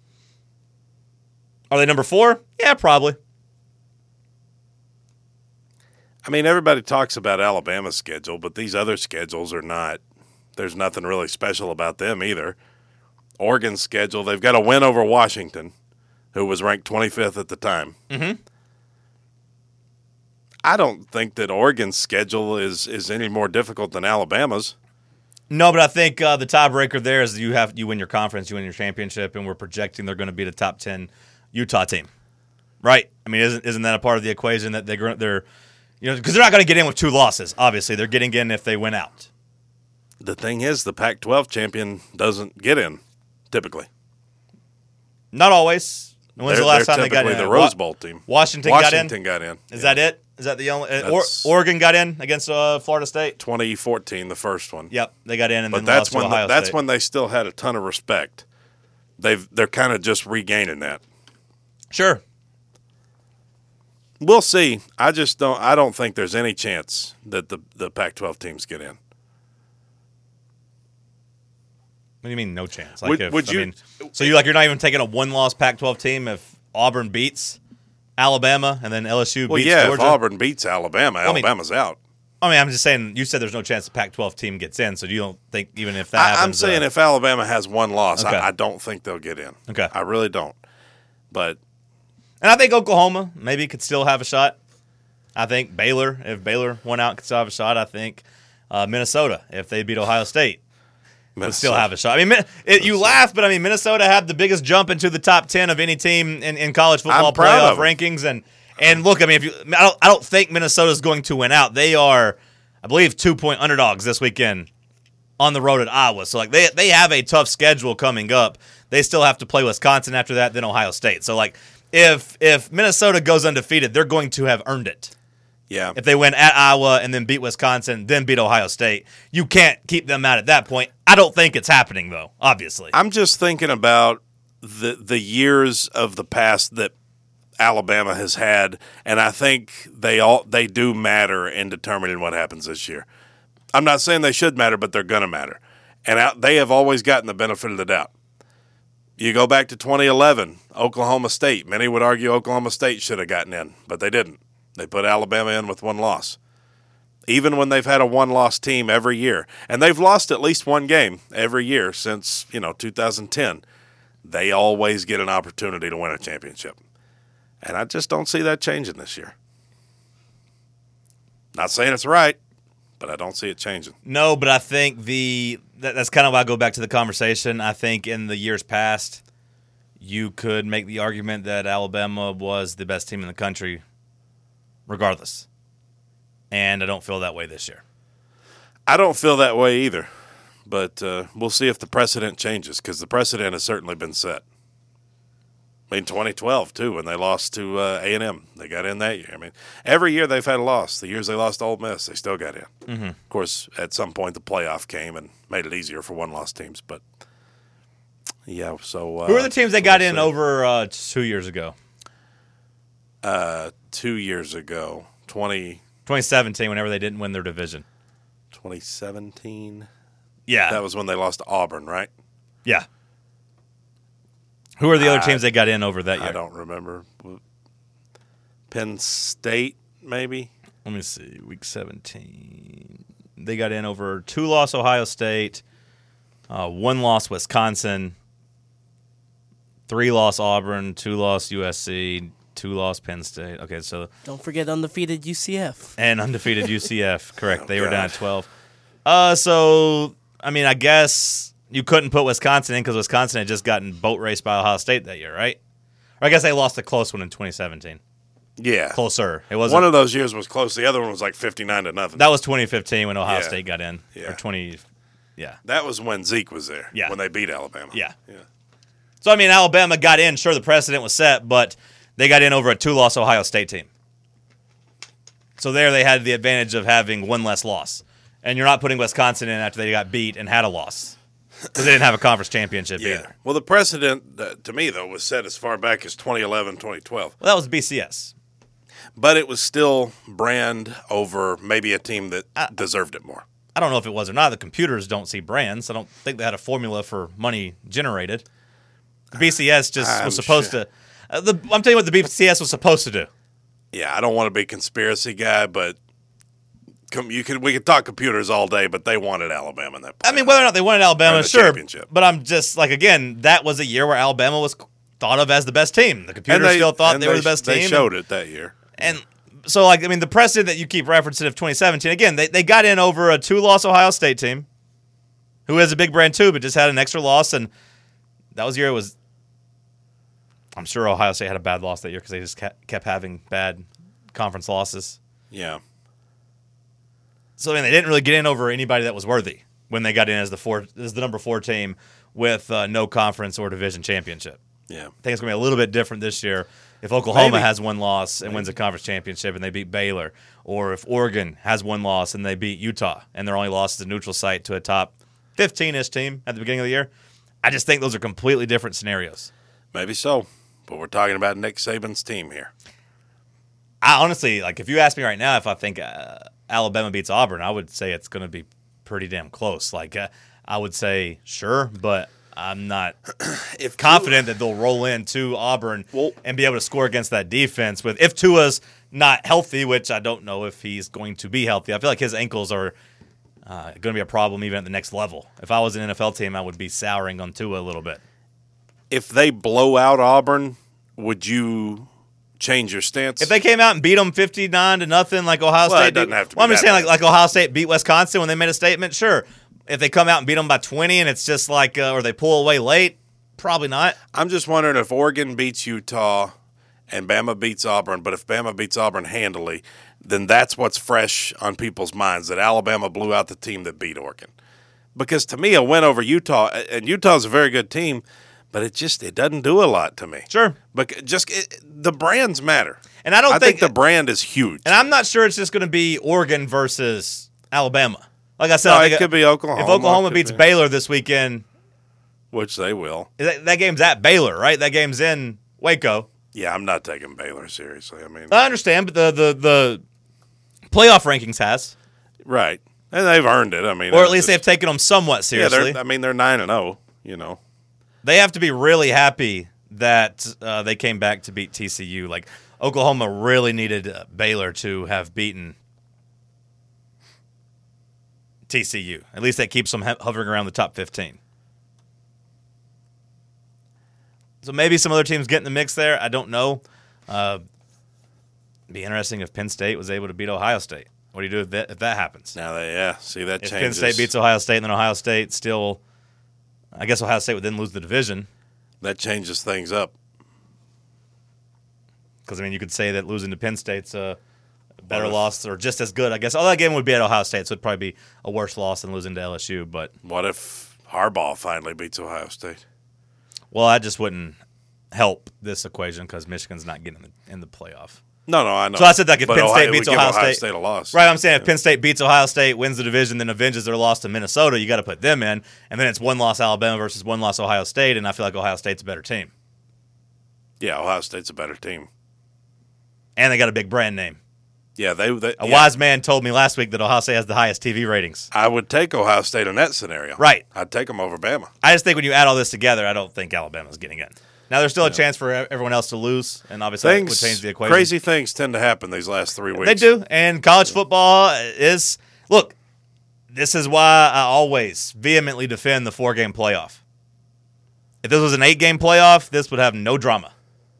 Are they number 4? Yeah, probably.
I mean, everybody talks about Alabama's schedule, but these other schedules are not. There's nothing really special about them either. Oregon's schedule, they've got a win over Washington, who was ranked 25th at the time.
Mm-hmm.
I don't think that Oregon's schedule is any more difficult than Alabama's.
No, but I think the tiebreaker there is you win your conference, you win your championship, and we're projecting they're going to be the top 10 Utah team, right? I mean, isn't that a part of the equation that they're because they're not going to get in with 2 losses. Obviously, they're getting in if they win out.
The thing is, the Pac-12 champion doesn't get in typically.
Not always. When's the last time they got in?
The Rose Bowl team.
Washington got in. Is that it? Is that the only? Oregon got in against Florida State.
2014, the first one.
Yep, they got in, and
but
then lost to Ohio State.
That's when they still had a ton of respect. They're kind of just regaining that.
Sure.
We'll see. I don't think there's any chance that the Pac-12 teams get in.
What do you mean, no chance?
So you're
not even taking a 1-loss Pac-12 team if Auburn beats Alabama and then LSU beats Georgia?
If Auburn beats Alabama, Alabama's out.
I mean, I'm just saying. You said there's no chance the Pac-12 team gets in, so you don't think even if that happens?
I'm saying if Alabama has 1 loss,
okay.
I don't think they'll get in.
Okay,
I really don't. And
I think Oklahoma maybe could still have a shot. I think Baylor, if Baylor went out, could still have a shot. I think Minnesota, if they beat Ohio State, would still have a shot. I mean, you laugh, but I mean, Minnesota had the biggest jump into the top 10 of any team in college football playoff rankings. And look, I mean, I don't think Minnesota's going to win out. They are, I believe, 2-point underdogs this weekend on the road at Iowa. So they have a tough schedule coming up. They still have to play Wisconsin after that, then Ohio State. So if Minnesota goes undefeated, they're going to have earned it.
Yeah.
If they win at Iowa and then beat Wisconsin, then beat Ohio State, you can't keep them out at that point. I don't think it's happening, though, obviously.
I'm just thinking about the years of the past that Alabama has had, and I think they do matter in determining what happens this year. I'm not saying they should matter, but they're going to matter. And they have always gotten the benefit of the doubt. You go back to 2011, Oklahoma State. Many would argue Oklahoma State should have gotten in, but they didn't. They put Alabama in with one loss. Even when they've had a one-loss team every year, and they've lost at least one game every year since 2010, they always get an opportunity to win a championship. And I just don't see that changing this year. Not saying it's right, but I don't see it changing.
No, but I think that's kind of why I go back to the conversation. I think in the years past, you could make the argument that Alabama was the best team in the country regardless. And I don't feel that way this year.
I don't feel that way either, but we'll see if the precedent changes, because the precedent has certainly been set. I mean, 2012, too, when they lost to A&M. They got in that year. I mean, every year they've had a loss. The years they lost to Ole Miss, they still got in. Mm-hmm. Of course, at some point the playoff came and made it easier for one-loss teams. But, yeah, so...
Who are the teams that got in over 2 years ago?
2 years ago.
2017, whenever they didn't win their division.
2017?
Yeah.
That was when they lost to Auburn, right?
Yeah. Who are the other teams that got in over that year?
I don't remember. Penn State, maybe?
Let me see. Week 17. They got in over 2-loss Ohio State, 1-loss Wisconsin, 3-loss Auburn, 2-loss USC, 2-loss Penn State. Okay, so
Don't forget undefeated UCF.
and undefeated UCF. Correct. They were down at 12. So I mean, I guess you couldn't put Wisconsin in because Wisconsin had just gotten boat raced by Ohio State that year, right? Or I guess they lost a close one in 2017.
Yeah.
Closer. It wasn't.
One of those years was close. The other one was like 59-0.
That was 2015 when Ohio
Yeah.
State got in.
Yeah.
Or 20. Yeah.
That was when Zeke was there.
Yeah.
When they beat Alabama.
Yeah.
Yeah.
So, I mean, Alabama got in. Sure, the precedent was set, but they got in over a 2-loss Ohio State team. So there they had the advantage of having one less loss. And you're not putting Wisconsin in after they got beat and had a loss. Because they didn't have a conference championship either.
Well, the precedent, to me, though, was set as far back as 2011, 2012.
Well, that was BCS.
But it was still brand over maybe a team that deserved it more.
I don't know if it was or not. The computers don't see brands. I don't think they had a formula for money generated. The BCS just was supposed to. I'm telling you what the BCS was supposed to do.
Yeah, I don't want to be a conspiracy guy, but we could talk computers all day, but they wanted Alabama in that playoff.
I mean, whether or not they wanted Alabama,
Or the
sure.
championship.
But I'm just like, again, that was a year where Alabama was thought of as the best team. The computers still thought they were the best team.
They showed it that year.
And so, like, I mean, the precedent that you keep referencing of 2017, again, they got in over a 2-loss Ohio State team, who has a big brand too, but just had an extra loss. And that was the year it was. I'm sure Ohio State had a bad loss that year because they just kept having bad conference losses.
Yeah.
So, I mean, they didn't really get in over anybody that was worthy when they got in as the number 4 team with no conference or division championship.
Yeah.
I think it's going to be a little bit different this year if Oklahoma
Maybe.
has one loss and wins a conference championship and they beat Baylor, or if Oregon has one loss and they beat Utah and their only loss is a neutral site to a top 15-ish team at the beginning of the year. I just think those are completely different scenarios.
Maybe so. But we're talking about Nick Saban's team here.
I honestly, like, if you ask me right now if I think Alabama beats Auburn, I would say it's going to be pretty damn close. Like, I would say sure, but I'm not confident that they'll roll into Auburn and be able to score against that defense. If Tua's not healthy, which I don't know if he's going to be healthy, I feel like his ankles are going to be a problem even at the next level. If I was an NFL team, I would be souring on Tua a little bit.
If they blow out Auburn, would you change your stance?
If they came out and beat them 59-0 like Ohio State,
it doesn't have to be
I'm just
that
saying
bad.
like Ohio State beat Wisconsin when they made a statement. Sure, if they come out and beat them by 20 and it's just like, or they pull away late, probably not.
I'm just wondering if Oregon beats Utah and Bama beats Auburn, but if Bama beats Auburn handily, then that's what's fresh on people's minds, that Alabama blew out the team that beat Oregon. Because to me, a win over Utah, and Utah's a very good team, but it doesn't do a lot to me.
Sure.
But the brands matter.
And I
think the brand is huge.
And I'm not sure it's just going to be Oregon versus Alabama. Like I said,
No,
I think
it could be Oklahoma.
If Oklahoma beats Baylor this weekend,
which they will.
That game's at Baylor, right? That game's in Waco.
Yeah, I'm not taking Baylor seriously. I mean,
I understand, but the playoff rankings has.
Right. And they've earned it. I mean,
or at least they've taken them somewhat seriously.
Yeah, they're 9-0, you know.
They have to be really happy that they came back to beat TCU. Like, Oklahoma really needed Baylor to have beaten TCU. At least that keeps them hovering around the top 15. So maybe some other teams get in the mix there. I don't know. Be interesting if Penn State was able to beat Ohio State. What do you do if that happens?
Now, see, that
if
changes.
Penn State beats Ohio State and then Ohio State still, I guess Ohio State would then lose the division.
That changes things up.
Because, I mean, you could say that losing to Penn State's a better loss or just as good. I guess all that game would be at Ohio State, so it'd probably be a worse loss than losing to LSU. But
what if Harbaugh finally beats Ohio State?
Well, that just wouldn't help this equation because Michigan's not getting in the playoff.
No, I know.
So I said that if Penn State beats Ohio
State a loss.
Right, I'm saying if Penn State beats Ohio State, wins the division, then avenges their loss to Minnesota, you got to put them in. And then it's one loss Alabama versus one loss Ohio State, and I feel like Ohio State's a better team.
Yeah, Ohio State's a better team.
And they got a big brand name.
Yeah,
a wise man told me last week that Ohio State has the highest TV ratings.
I would take Ohio State in that scenario.
Right.
I'd take them over Bama.
I just think when you add all this together, I don't think Alabama's getting in. Now, there's still a chance for everyone else to lose, and obviously that would change the equation.
Crazy things tend to happen these last 3 weeks.
They do, and college football is – look, this is why I always vehemently defend the 4-game playoff. If this was an 8-game playoff, this would have no drama.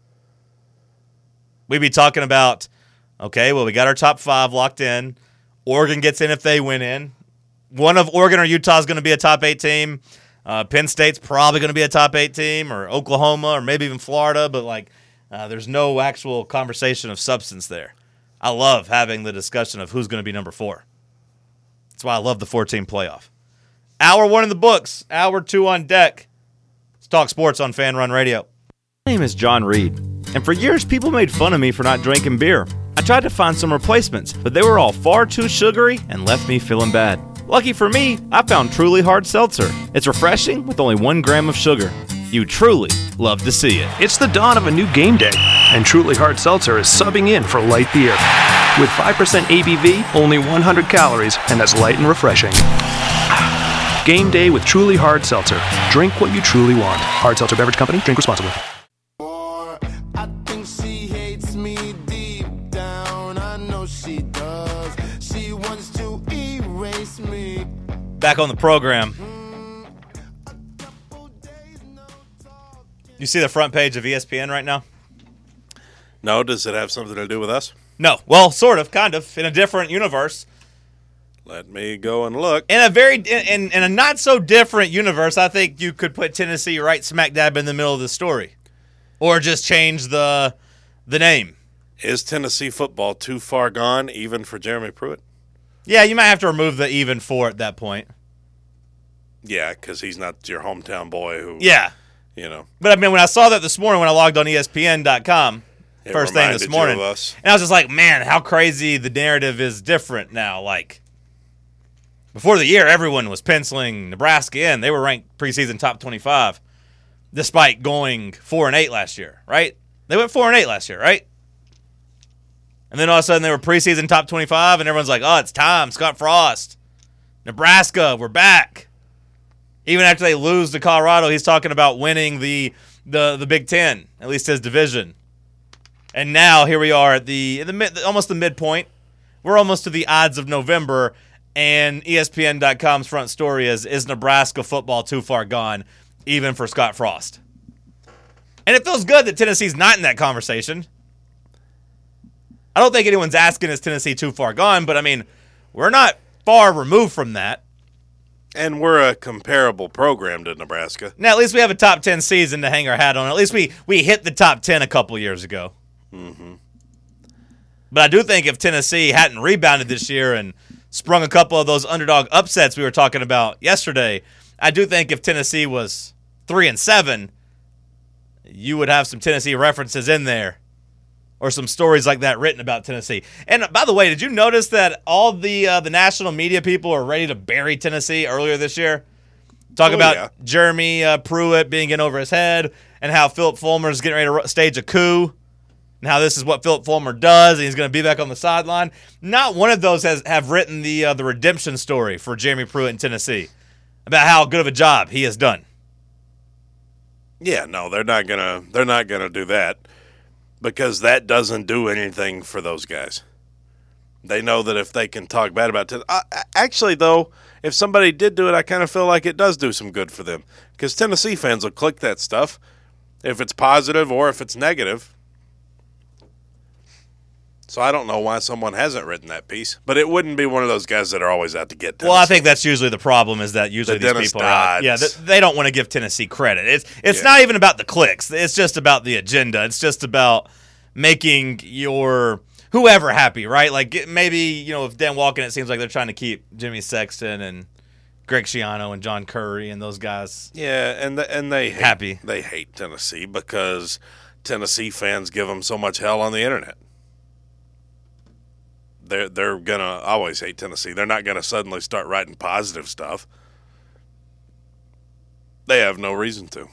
We'd be talking about, okay, well, we got our top 5 locked in. Oregon gets in if they win in. One of Oregon or Utah is going to be a top 8 team. Penn State's probably going to be a top 8 team, or Oklahoma, or maybe even Florida, but there's no actual conversation of substance there. I love having the discussion of who's going to be number 4. That's why I love the 4-team playoff. Hour 1 in the books, hour 2 on deck. Let's talk sports on Fan Run Radio. My name is John Reed, and for years people made fun of me for not drinking beer. I tried to find some replacements, but they were all far too sugary and left me feeling bad. Lucky for me, I found Truly Hard Seltzer. It's refreshing with only 1 gram of sugar. You truly love to see it.
It's the dawn of a new game day, and Truly Hard Seltzer is subbing in for light beer. With 5% ABV, only 100 calories, and that's light and refreshing. Game day with Truly Hard Seltzer. Drink what you truly want. Hard Seltzer Beverage Company. Drink responsibly.
I think she hates me deep down. I know she does. She wants to erase me.
Back on the program. You see the front page of ESPN right now?
No, does it have something to do with us?
No. Well, sort of, kind of, in a different universe.
Let me go and look.
In a not so different universe, I think you could put Tennessee right smack dab in the middle of the story, or just change the name.
Is Tennessee football too far gone, even for Jeremy Pruitt?
Yeah, you might have to remove the even for at that point.
Yeah, because he's not your hometown boy who.
Yeah,
you know.
But I mean, when I saw that this morning, when I logged on ESPN.com, first thing this morning, and I was just like, man, how crazy the narrative is different now. Like, before the year, everyone was penciling Nebraska in. They were ranked preseason top 25, despite going 4-8 last year, right? They went 4-8 last year, right? And then all of a sudden they were preseason top 25, and everyone's like, oh, it's time. Scott Frost. Nebraska, we're back. Even after they lose to Colorado, he's talking about winning the Big Ten, at least his division. And now here we are at almost the midpoint. We're almost to the odds of November, and ESPN.com's front story is Nebraska football too far gone, even for Scott Frost. And it feels good that Tennessee's not in that conversation. I don't think anyone's asking, is Tennessee too far gone? But, I mean, we're not far removed from that.
And we're a comparable program to Nebraska.
Now, at least we have a top 10 season to hang our hat on. At least we hit the top 10 a couple years ago.
Mm-hmm.
But I do think if Tennessee hadn't rebounded this year and sprung a couple of those underdog upsets we were talking about yesterday, I do think if Tennessee was 3-7, you would have some Tennessee references in there or some stories like that written about Tennessee. And by the way, did you notice that all the national media people are ready to bury Tennessee earlier this year? Talk about Jeremy Pruitt being in over his head and how Philip Fulmer is getting ready to stage a coup and how this is what Philip Fulmer does and he's going to be back on the sideline. Not one of those have written the redemption story for Jeremy Pruitt in Tennessee about how good of a job he has done.
Yeah, no, they're not gonna do that because that doesn't do anything for those guys. They know that if they can talk bad about Tennessee, actually though, if somebody did do it, I kind of feel like it does do some good for them because Tennessee fans will click that stuff if it's positive or if it's negative. So I don't know why someone hasn't written that piece, but it wouldn't be one of those guys that are always out to get Tennessee.
Well, I think that's usually the problem is that usually these people are they don't want to give Tennessee credit. It's not even about the clicks. It's just about the agenda. It's just about making your whoever happy, right? Like maybe, if Dan Walken, it seems like they're trying to keep Jimmy Sexton and Greg Schiano and John Curry and those guys.
Yeah, and they hate,
happy.
They hate Tennessee because Tennessee fans give them so much hell on the internet. They're gonna always hate Tennessee. They're not gonna suddenly start writing positive stuff. They have no reason to.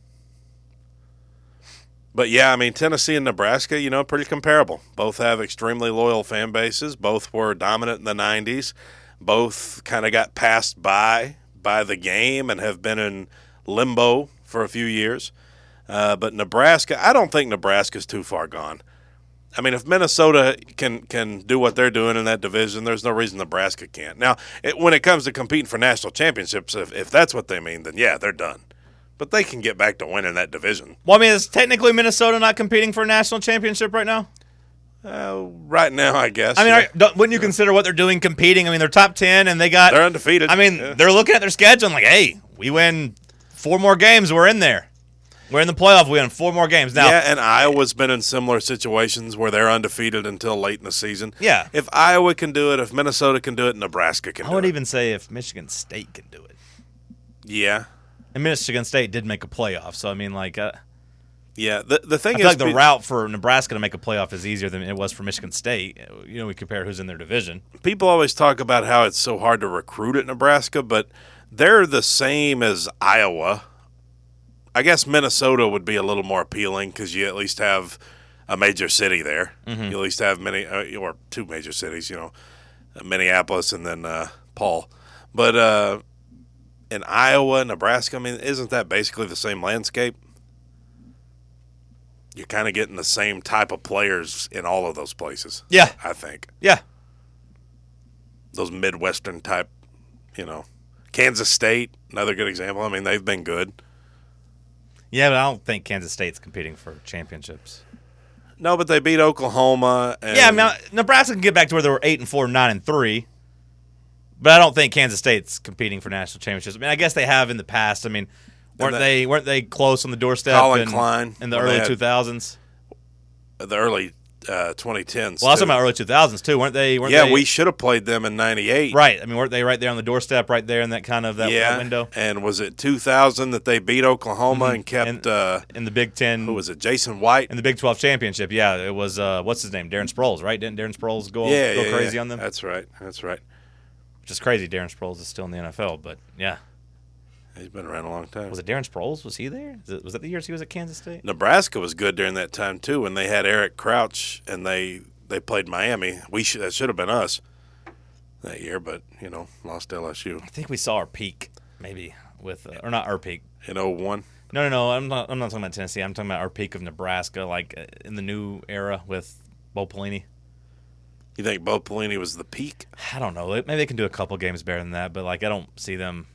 But yeah, I mean Tennessee and Nebraska, pretty comparable. Both have extremely loyal fan bases. Both were dominant in the '90s. Both kind of got passed by the game and have been in limbo for a few years. But Nebraska, I don't think Nebraska's too far gone. I mean, if Minnesota can do what they're doing in that division, there's no reason Nebraska can't. Now, when it comes to competing for national championships, if that's what they mean, then yeah, they're done. But they can get back to winning that division.
Well, I mean, is technically Minnesota not competing for a national championship right now?
Right now, I guess.
I mean, wouldn't you consider what they're doing competing? I mean, they're top 10, and they're
undefeated.
I mean, they're looking at their schedule and like, hey, we win 4 more games, we're in there. We're in the playoff. We win 4 more games now.
Yeah, and Iowa's been in similar situations where they're undefeated until late in the season.
Yeah.
If Iowa can do it, if Minnesota can do it, Nebraska can do it.
I would even say if Michigan State can do it.
Yeah.
And Michigan State did make a playoff, so I mean, like,
yeah. The thing
I feel like the route for Nebraska to make a playoff is easier than it was for Michigan State. We compare who's in their division.
People always talk about how it's so hard to recruit at Nebraska, but they're the same as Iowa. I guess Minnesota would be a little more appealing because you at least have a major city there. Mm-hmm. You at least have or 2 major cities, Minneapolis and then Paul. But in Iowa, Nebraska, I mean, isn't that basically the same landscape? You're kind of getting the same type of players in all of those places.
Yeah.
I think.
Yeah.
Those Midwestern type, Kansas State, another good example. I mean, they've been good.
Yeah, but I don't think Kansas State's competing for championships.
No, but they beat Oklahoma. And
yeah, I mean, Nebraska can get back to where they were 8-4, 9-3. But I don't think Kansas State's competing for national championships. I mean, I guess they have in the past. I mean, weren't they close on the doorstep
Colin Klein
in the early 2000s?
The early 2010s.
Well, I was talking about early 2000s too, weren't they?
We should have played them in '98.
Right. I mean, weren't they right there on the doorstep, right there in that kind of that window?
And was it 2000 that they beat Oklahoma and kept
in the Big Ten?
Who was it? Jason White
in the Big 12 championship. Yeah, it was what's his name? Darren Sproles, right? Didn't Darren Sproles go crazy on them?
That's right.
Which is crazy. Darren Sproles is still in the NFL, but yeah.
He's been around a long time.
Was it Darren Sproles? Was he there? Was that the years he was at Kansas State?
Nebraska was good during that time too, when they had Eric Crouch and they played Miami. That should have been us that year, but lost LSU.
I think we saw our peak maybe with or not our peak
in 01.
No. I'm not talking about Tennessee. I'm talking about our peak of Nebraska, like in the new era with Bo Pelini.
You think Bo Pelini was the peak?
I don't know. Maybe they can do a couple games better than that, but like I don't see them.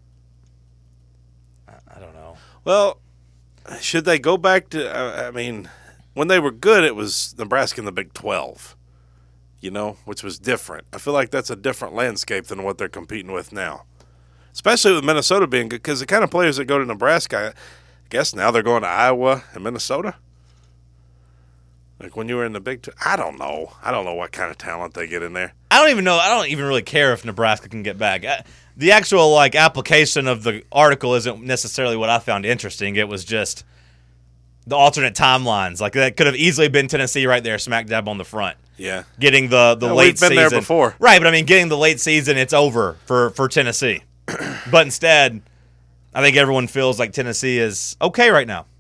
I don't know.
Well, should they go back to? I mean, when they were good, it was Nebraska in the Big 12. Which was different. I feel like that's a different landscape than what they're competing with now, especially with Minnesota being good. Because the kind of players that go to Nebraska, I guess now they're going to Iowa and Minnesota. Like when you were in the Big 12, I don't know. I don't know what kind of talent they get in there.
I don't even know. I don't even really care if Nebraska can get back. The actual application of the article isn't necessarily what I found interesting. It was just the alternate timelines. Like that could have easily been Tennessee right there, smack dab on the front.
Yeah.
Getting the late
we've been
season.
there before.
Right, but I mean, getting the late season, it's over for Tennessee. But instead, I think everyone feels like Tennessee is okay right now.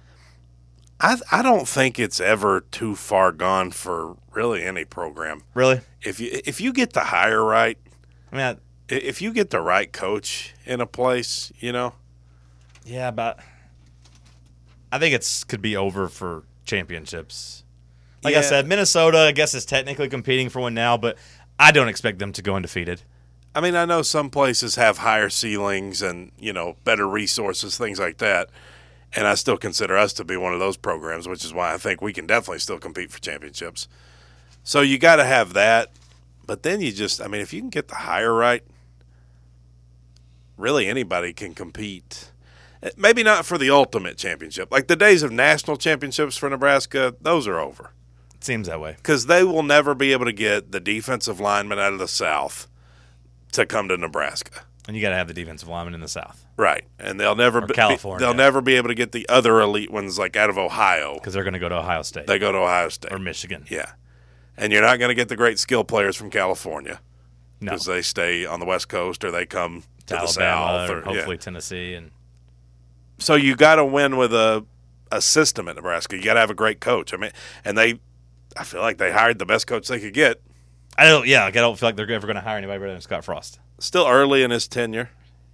I don't think it's ever too far gone for really any program.
Really?
If you get the hire right,
I mean,
if you get the right coach in a place,
yeah, but I think could be over for championships. Like I said, Minnesota, I guess, is technically competing for one now, but I don't expect them to go undefeated.
I mean, I know some places have higher ceilings and, better resources, things like that. And I still consider us to be one of those programs, which is why I think we can definitely still compete for championships. So you got to have that. But then if you can get the hire right, really anybody can compete. Maybe not for the ultimate championship. Like the days of national championships for Nebraska, those are over.
It seems that way.
Because they will never be able to get the defensive lineman out of the South to come to Nebraska.
And you got to have the defensive lineman in the South.
Right. And they'll never
California.
They'll never be able to get the other elite ones like out of Ohio.
Because they're going to go to Ohio State.
They go to Ohio State.
Or Michigan.
Yeah. And you're not going to get the great skill players from California.
No.
Because they stay on the West Coast or they come to the
Alabama
South.
or hopefully Tennessee. And
so you got to win with a system at Nebraska. You got to have a great coach. I mean, and I feel like they hired the best coach they could get.
I don't feel like they're ever going to hire anybody better than Scott Frost.
Still early in his tenure.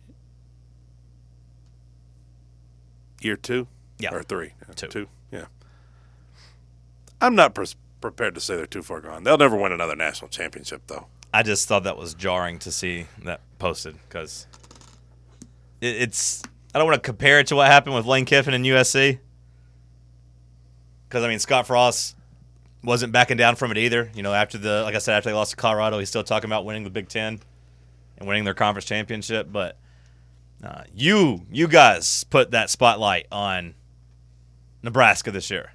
Year 2?
Yeah.
Or 3?
Two.
Yeah. I'm not prepared to say they're too far gone. They'll never win another national championship, though.
I just thought that was jarring to see that posted because it's – I don't want to compare it to what happened with Lane Kiffin and USC because, I mean, Scott Frost wasn't backing down from it either. After after they lost to Colorado, he's still talking about winning the Big Ten and winning their conference championship. But you guys put that spotlight on Nebraska this year.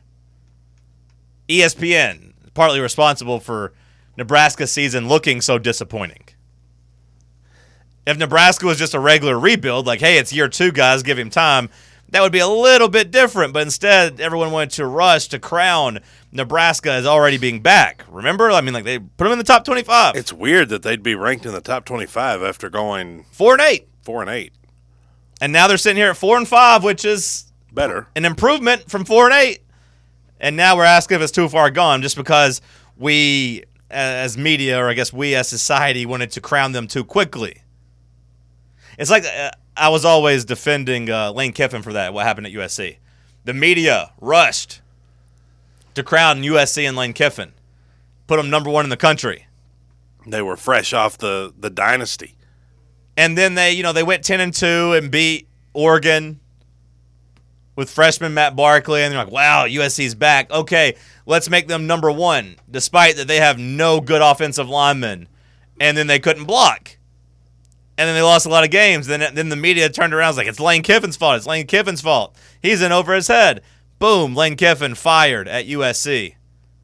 ESPN is partly responsible for Nebraska's season looking so disappointing. If Nebraska was just a regular rebuild, like, hey, it's year 2, guys, give him time, that would be a little bit different. But instead, everyone wanted to rush to crown Nebraska as already being back. Remember? I mean, like, they put them in the top 25.
It's weird that they'd be ranked in the top 25 after going
4-8.
4-8.
And now they're sitting here at 4-5, which is
better,
an improvement from 4-8. And now we're asking if it's too far gone just because we, as media, or I guess we as society, wanted to crown them too quickly. It's like I was always defending Lane Kiffin for that, what happened at USC. The media rushed to crown USC and Lane Kiffin, put them number 1 in the country.
They were fresh off the dynasty.
And then they went 10-2 and beat Oregon with freshman Matt Barkley, and they're like, wow, USC's back. Okay, let's make them number 1, despite that they have no good offensive linemen. And then they couldn't block. And then they lost a lot of games. Then the media turned around and was like, it's Lane Kiffin's fault. It's Lane Kiffin's fault. He's in over his head. Boom, Lane Kiffin fired at USC.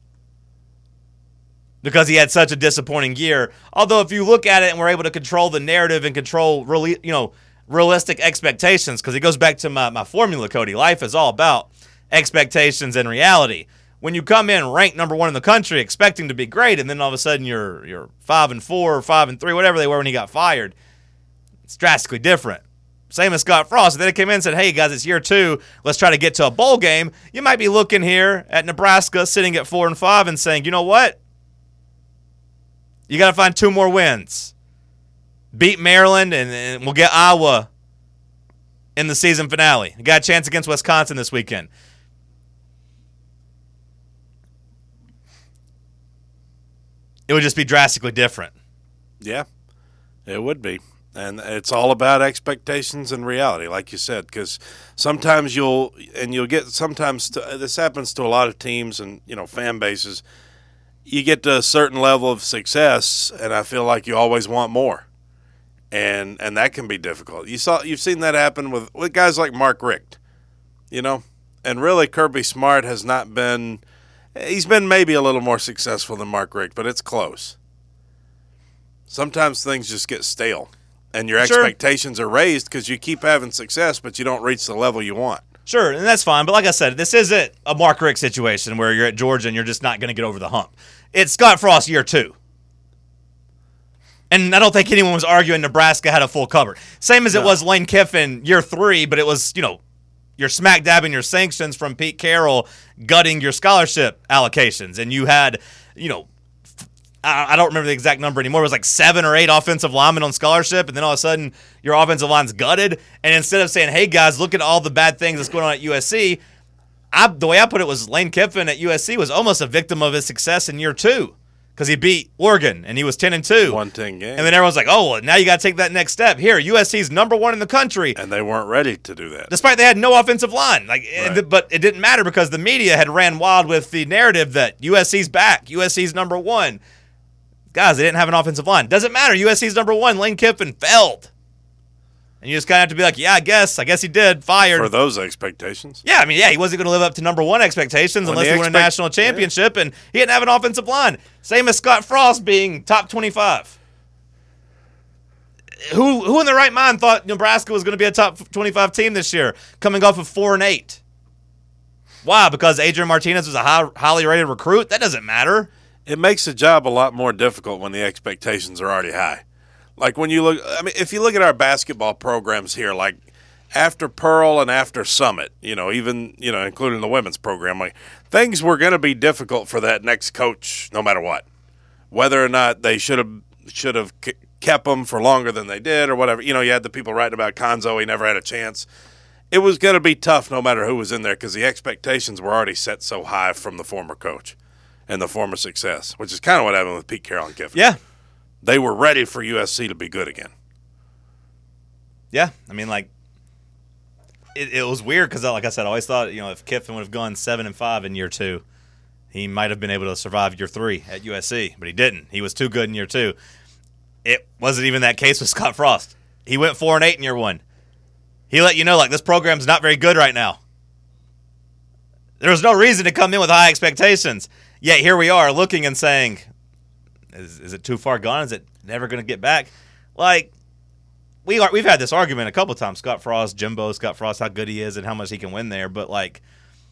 Because he had such a disappointing year. Although if you look at it and we're able to control the narrative and control really, realistic expectations, because it goes back to my formula, Cody. Life is all about expectations and reality. When you come in ranked number 1 in the country expecting to be great, and then all of a sudden you're 5-4 or 5-3, whatever they were when he got fired, it's drastically different. Same as Scott Frost. If they came in and said, hey, guys, it's year 2. Let's try to get to a bowl game. You might be looking here at Nebraska sitting at 4-5 and saying, you know what? You got to find 2 more wins. Beat Maryland, and we'll get Iowa in the season finale. You got a chance against Wisconsin this weekend. It would just be drastically different.
Yeah, it would be. And it's all about expectations and reality, like you said, because sometimes you'll get this happens to a lot of teams and, fan bases. You get to a certain level of success, and I feel like you always want more. And that can be difficult. You've seen that happen with guys like Mark Richt, and really Kirby Smart has not been. He's been maybe a little more successful than Mark Richt, but it's close. Sometimes things just get stale, and your expectations are raised because you keep having success, but you don't reach the level you want.
Sure, and that's fine. But like I said, this isn't a Mark Richt situation where you're at Georgia and you're just not going to get over the hump. It's Scott Frost year 2. And I don't think anyone was arguing Nebraska had a full cover. Same as it was Lane Kiffin year 3, but it was, you're smack dabbing your sanctions from Pete Carroll gutting your scholarship allocations. And you had, I don't remember the exact number anymore. It was like 7 or 8 offensive linemen on scholarship, and then all of a sudden your offensive line's gutted. And instead of saying, hey, guys, look at all the bad things that's going on at USC, the way I put it was Lane Kiffin at USC was almost a victim of his success in year 2 because he beat Oregon, and he was 10-2.
1-10 game.
And then everyone's like, oh, well, now you got to take that next step. Here, USC's number 1 in the country.
And they weren't ready to do that.
Despite they had no offensive line.
Right.
But it didn't matter because the media had ran wild with the narrative that USC's back, USC's number 1. Guys, they didn't have an offensive line. Doesn't matter. USC's number 1. Lane Kiffin failed. And you just kind of have to be like, yeah, I guess he did. Fired.
For those expectations.
Yeah, he wasn't going to live up to number 1 expectations unless he won a national championship, and he didn't have an offensive line. Same as Scott Frost being top 25. Who in their right mind thought Nebraska was going to be a top 25 team this year, coming off of 4-8? Why? Because Adrian Martinez was a highly rated recruit? That doesn't matter.
It makes the job a lot more difficult when the expectations are already high. Like when you look, if you look at our basketball programs here, like after Pearl and after Summit, even including the women's program, like things were going to be difficult for that next coach, no matter what, whether or not they should have kept them for longer than they did or whatever. You had the people writing about Konzo; he never had a chance. It was going to be tough no matter who was in there because the expectations were already set so high from the former coach and the former success, which is kind of what happened with Pete Carroll and Kiffin.
Yeah.
They were ready for USC to be good again.
Yeah, it was weird because, like I said, I always thought, if Kiffin would have gone 7-5 in year 2, he might have been able to survive year 3 at USC, but he didn't. He was too good in year 2. It wasn't even that case with Scott Frost. He went 4-8 in year 1. He let you know, this program's not very good right now. There was no reason to come in with high expectations. Yet here we are looking and saying, is it too far gone? Is it never going to get back? We've had this argument a couple of times. Scott Frost, how good he is and how much he can win there. But I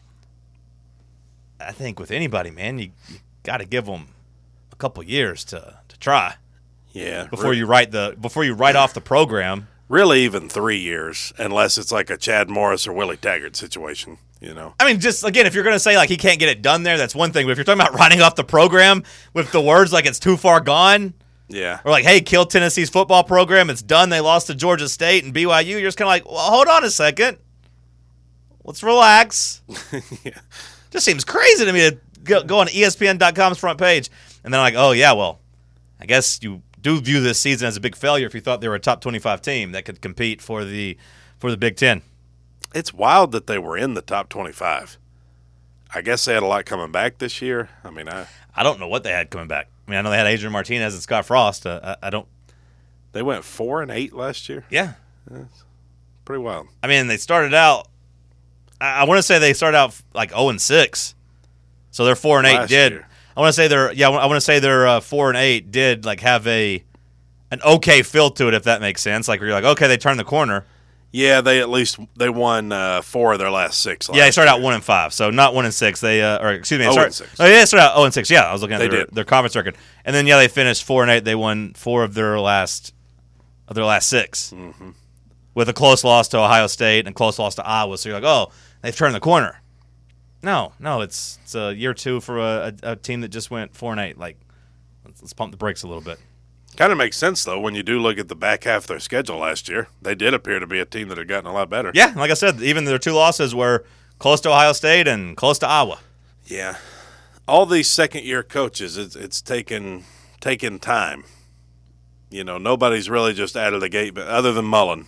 think with anybody, man, you got to give them a couple years to try.
Yeah.
Before you write off the program.
Really, even 3 years, unless it's like a Chad Morris or Willie Taggart situation.
Just again, if you're going to say he can't get it done there, that's one thing. But if you're talking about writing off the program with the words it's too far gone,
yeah,
or hey, kill Tennessee's football program, it's done. They lost to Georgia State and BYU. You're just kind of well, hold on a second, let's relax.
Yeah.
Just seems crazy to me to go on ESPN.com's front page and then oh yeah, well, I guess you do view this season as a big failure if you thought they were a top 25 team that could compete for the Big Ten.
It's wild that they were in the top 25. I guess they had a lot coming back this year.
I don't know what they had coming back. I know they had Adrian Martinez and Scott Frost. I don't.
They went 4-8 last year.
Yeah,
that's pretty wild.
They started out. I want to say they started out 0-6, so their 4-8 did. Year. I want to say their 4-8 did have an okay feel to it, if that makes sense. Where you're okay, they turned the corner.
Yeah, they won 4 of their last 6.
Yeah, they started out 1-5, so not 1-6. They
0-6.
They started out 0-6. Yeah, I was looking at their conference record, and then they finished 4-8. They won 4 of their last 6, with a close loss to Ohio State and a close loss to Iowa. So you're oh, they've turned the corner. No, it's year 2 for a team that just went 4-8. Let's pump the brakes a little bit.
Kind of makes sense, though, when you do look at the back half of their schedule last year. They did appear to be a team that had gotten a lot better.
Yeah, like I said, even their 2 losses were close to Ohio State and close to Iowa.
Yeah. All these second-year coaches, it's taken time. Nobody's really just out of the gate, but other than Mullen.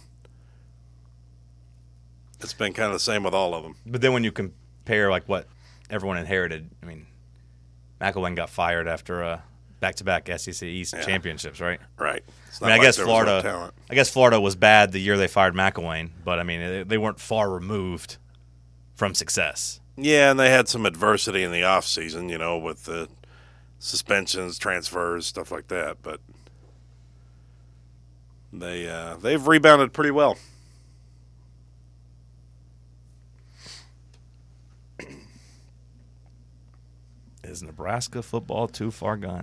It's been kind of the same with all of them.
But then when you compare, what everyone inherited, McElwain got fired after back-to-back SEC East championships, right?
Right.
I guess Florida was bad the year they fired McElwain, but they weren't far removed from success.
Yeah, and they had some adversity in the offseason, with the suspensions, transfers, stuff like that. But they've rebounded pretty well.
Is Nebraska football too far gone?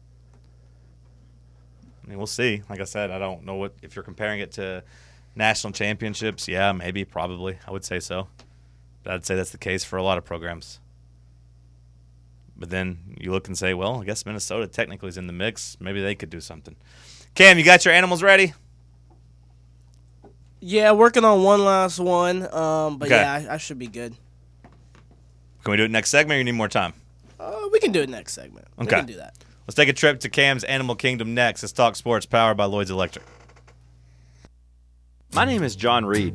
I mean, we'll see. Like I said, I don't know if you're comparing it to national championships. Yeah, maybe, probably. I would say so. But I'd say that's the case for a lot of programs. But then you look and say, well, I guess Minnesota technically is in the mix. Maybe they could do something. Cam, you got your animals ready?
Yeah, working on one last one. But
Okay.
yeah, I should be good.
Can we do it next segment or you need more time?
We can do it next segment. We
Okay.
can do that.
Let's take a trip to Cam's Animal Kingdom next. Let's talk sports powered by Lloyd's Electric.
My name is John Reed.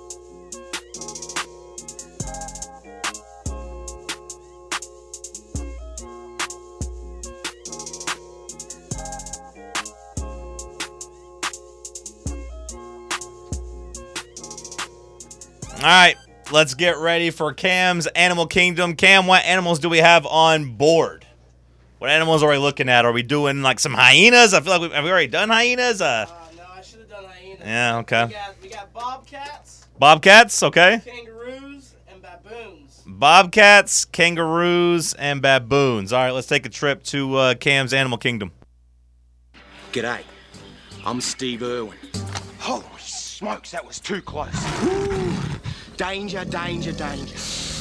All right, let's get ready for Cam's Animal Kingdom. Cam, what animals do we have on board? What animals are we looking at? Are we doing like some hyenas? I feel like have we already done hyenas?
No, I should have done hyenas.
Yeah, okay.
We got bobcats,
Bobcats, okay.
kangaroos, and baboons.
Bobcats, kangaroos, and baboons. All right, let's take a trip to Cam's Animal Kingdom.
G'day, I'm Steve Irwin. Holy smokes, that was too close. Danger, danger, danger.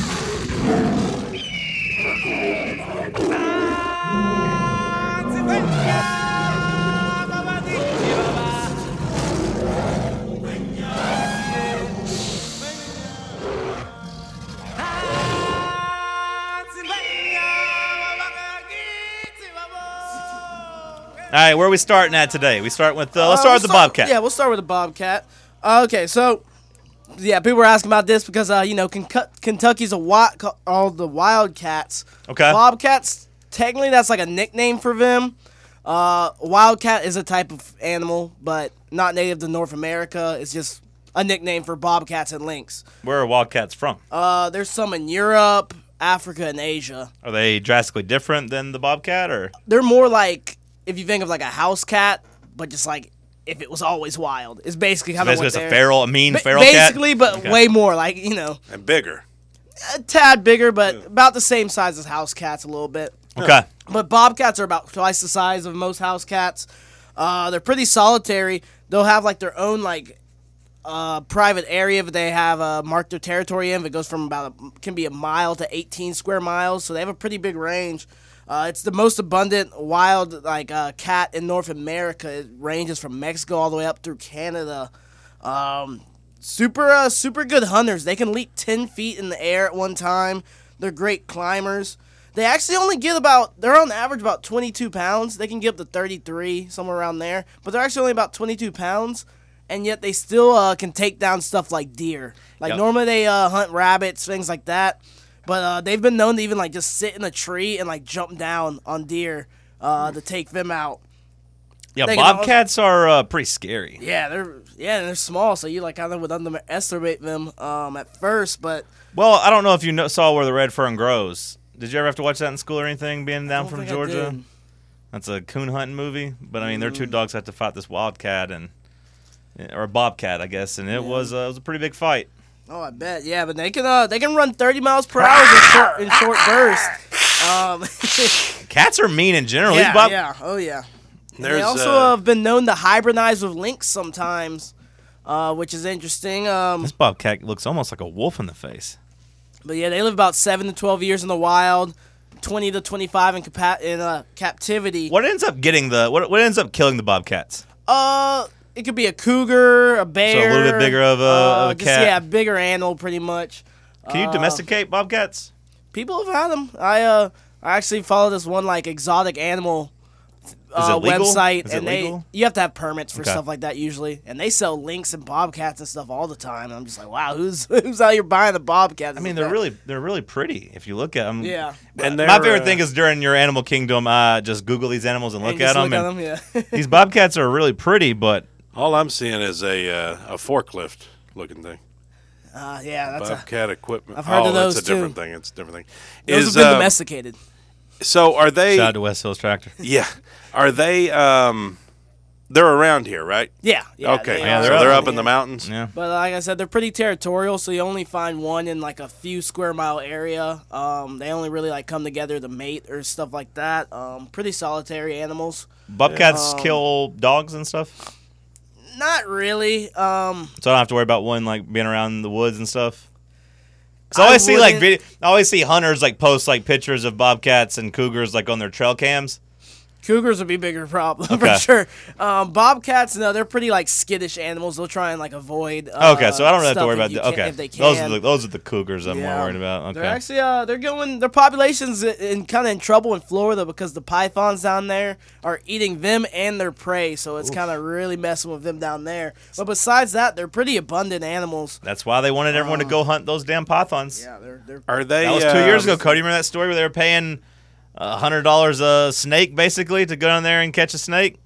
All right, where are we starting at today? We start with let's start with the bobcat.
Yeah, we'll start with the bobcat. Okay, so yeah, people were asking about this because Kentucky's all the Wildcats.
Okay.
Bobcats, technically that's like a nickname for them. Wildcat is a type of animal, but not native to North America. It's just a nickname for bobcats and lynx.
Where are wildcats from?
There's some in Europe, Africa, and Asia.
Are they drastically different than the bobcat, or?
They're more like, if you think of like a house cat, but just like if it was always wild. It's basically kind of
Basically,
what
it's a mean feral
basically,
cat?
but
Okay.
way more like,
And bigger.
a tad bigger, but about the same size as house cats a little bit.
Okay.
But bobcats are about twice the size of most house cats. They're pretty solitary. They'll have like their own like private area that they have marked their territory in. It goes from can be a mile to 18 square miles, so they have a pretty big range. It's the most abundant wild cat in North America. It ranges from Mexico all the way up through Canada. Super good hunters. They can leap 10 feet in the air at one time. They're great climbers. They actually only get they're on average about 22 pounds. They can get up to 33, somewhere around there. But they're actually only about 22 pounds, and yet they still can take down stuff like deer.
Yep.
Normally they hunt rabbits, things like that. But they've been known to even just sit in a tree and jump down on deer to take them out.
Yeah,
They can
bobcats are pretty scary.
Yeah, they're small, so you kind of would underestimate them at first. But
Well, I don't know if you saw where the red fern grows. Did you ever have to watch that in school or anything, being down
don't
from
think I
Georgia?
did.
That's a coon hunting movie. But, I mean, their two dogs had to fight this wildcat or a bobcat, I guess, and it was a pretty big fight.
Oh, I bet. Yeah, but they can run 30 miles per hour in short bursts.
Cats are mean in general.
Yeah,
These bob-
yeah, oh yeah. And they
There's,
also have been known to hybridize with lynx sometimes, which is interesting.
This bobcat looks almost like a wolf in the face.
But yeah, they live about 7 to 12 years in the wild, 20 to 25 in captivity.
What ends up what ends up killing the bobcats?
It could be a cougar, a bear.
So a little bit bigger of a cat.
Yeah, bigger animal, pretty much.
Can you domesticate bobcats?
People have had them. I actually follow this one exotic animal
Is it legal?
website,
Is it
and
legal?
you have to have permits for
Okay.
stuff like that usually, and they sell lynx and bobcats and stuff all the time. And I'm just like, wow, who's out here buying the bobcats?
I mean, they're really pretty if you look at them.
yeah.
And
My favorite thing is during your Animal Kingdom, just Google these animals and look
And
at
just
them.
yeah.
These bobcats are really pretty, but
all I'm seeing is a forklift looking thing.
Yeah, that's
Bobcat equipment.
I've heard of
that's
those,
a different
too.
thing. It's a different thing.
those have been domesticated.
So are they?
shout out to West Hills Tractor.
Yeah. Are they? They're around here, right?
Yeah.
Okay.
they
Yeah,
are.
so they're up in the mountains.
Yeah.
But like I said, they're pretty territorial, so you only find one in like a few square mile area. They only really like come together to mate or stuff like that. Pretty solitary animals.
Bobcats kill dogs and stuff,
Not really.
so I don't have to worry about one like being around the woods and stuff. Cause
I
I always see like
wouldn't-
I always see hunters like post like pictures of bobcats and cougars like on their trail cams.
Cougars would be a bigger problem
Okay.
for sure. Bobcats, no, they're pretty like skittish animals. They'll try and like avoid.
Okay, so I don't really have to
stuff
worry
if
about
you
that.
can-
Okay,
if they can.
those are the cougars I'm more
Yeah.
worried about. Okay,
They're actually they're going. Their population's in kind of in trouble in Florida because the pythons down there are eating them and their prey. So it's kind of really messing with them down there. But besides that, they're pretty abundant animals.
that's why they wanted everyone to go hunt those damn pythons.
Yeah, they're
Are they?
That was 2 years ago, Cody. Remember that story where they were paying $100 a snake basically to go down there and catch a snake?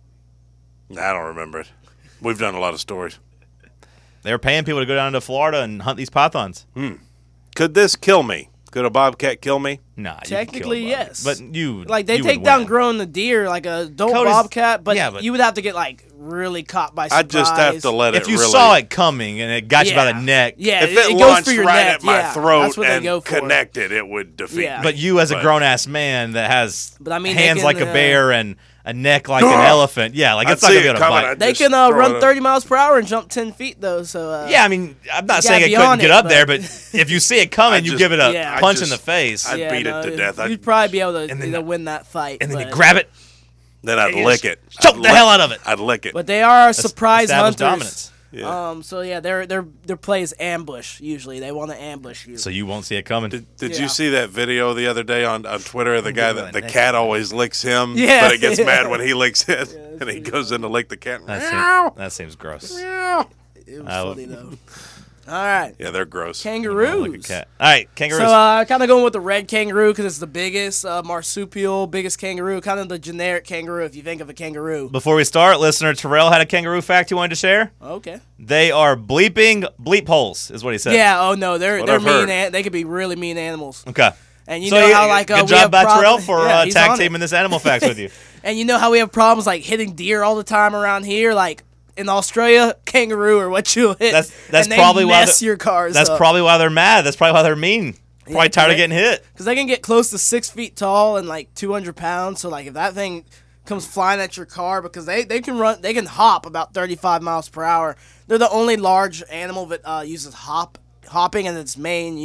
I don't remember it. We've done a lot of stories.
They were paying people to go down to Florida and hunt these pythons.
Could this kill me? Could a bobcat kill me?
Nah, you
Technically,
can kill a bobcat.
yes.
But you
like they
you
take
would
down
win.
grown the deer like a adult
Cody's-
bobcat, but,
yeah, but-
you would have to get like really caught by surprise.
I'd just have to let it
If you
really...
saw it coming and it got you by
Yeah.
the neck,
Yeah,
If it
goes
launched
for your
right
neck.
at my
yeah,
throat
that's what they
and
go for.
connected, it would defeat
Yeah.
me.
but you as a
But-
grown-ass man that has
But I mean, they
hands
can,
like a bear and a neck like an elephant, yeah, like
I'd
it's not
see
going to
it
be able to
coming,
bite.
I'd
They
just
can
throw
run
it.
30 miles per hour and jump 10 feet though. So
Yeah, I mean, I'm not
You
saying
gotta
it
be
couldn't
on
get
it,
up there,
but-
but if you see it coming,
I
you
just-
give it a
yeah,
punch
I
in the
just-
face,
I'd beat it to death.
You'd probably be able to
and then-
win that fight.
and then you
but-
grab it,
Then I'd
and you
lick
just
it.
choke
I'd
the hell out of it.
I'd lick it.
But they are surprise
Established
hunters.
dominance.
Yeah.
So yeah, their play is ambush. Usually, they want to ambush you.
So you won't see it coming.
Did
Yeah.
you see that video the other day on Twitter of the guy
doing
that the
that.
cat always licks him,
Yeah.
but it gets mad when he licks it, and he goes in to lick the cat.
That seems gross.
It was
I
funny though. All right,
Yeah, they're gross.
kangaroos.
Like a cat. All right, kangaroos.
So kind of going with the red kangaroo because it's the biggest marsupial, biggest kangaroo, kind of the generic kangaroo if you think of a kangaroo.
Before we start, listener Terrell had a kangaroo fact he wanted to share.
Okay.
They are bleeping bleep holes, is what he said.
Yeah. Oh no, they're
I've
mean.
heard.
They could be really mean animals.
Okay.
And you
So
know how like
good
we
job
have
by Terrell
problems-
for
Yeah, he's
tag
on it.
teaming this animal facts with you.
And you know how we have problems like hitting deer all the time around here, like. In Australia, kangaroo are what you'll hit.
That's
and they
probably why
mess your cars
That's
up.
probably why they're mad. That's probably why they're mean. Probably
Yeah,
tired of
they-
getting hit.
Because they can get close to 6 feet tall and like 200 pounds. So like if that thing comes flying at your car, because they can hop about 35 miles per hour. They're the only large animal that uses hopping as its main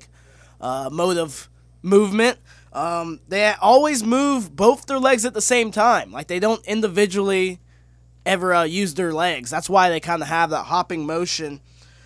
mode of movement. They always move both their legs at the same time. Like they don't individually ever use their legs. That's why they kind of have that hopping motion.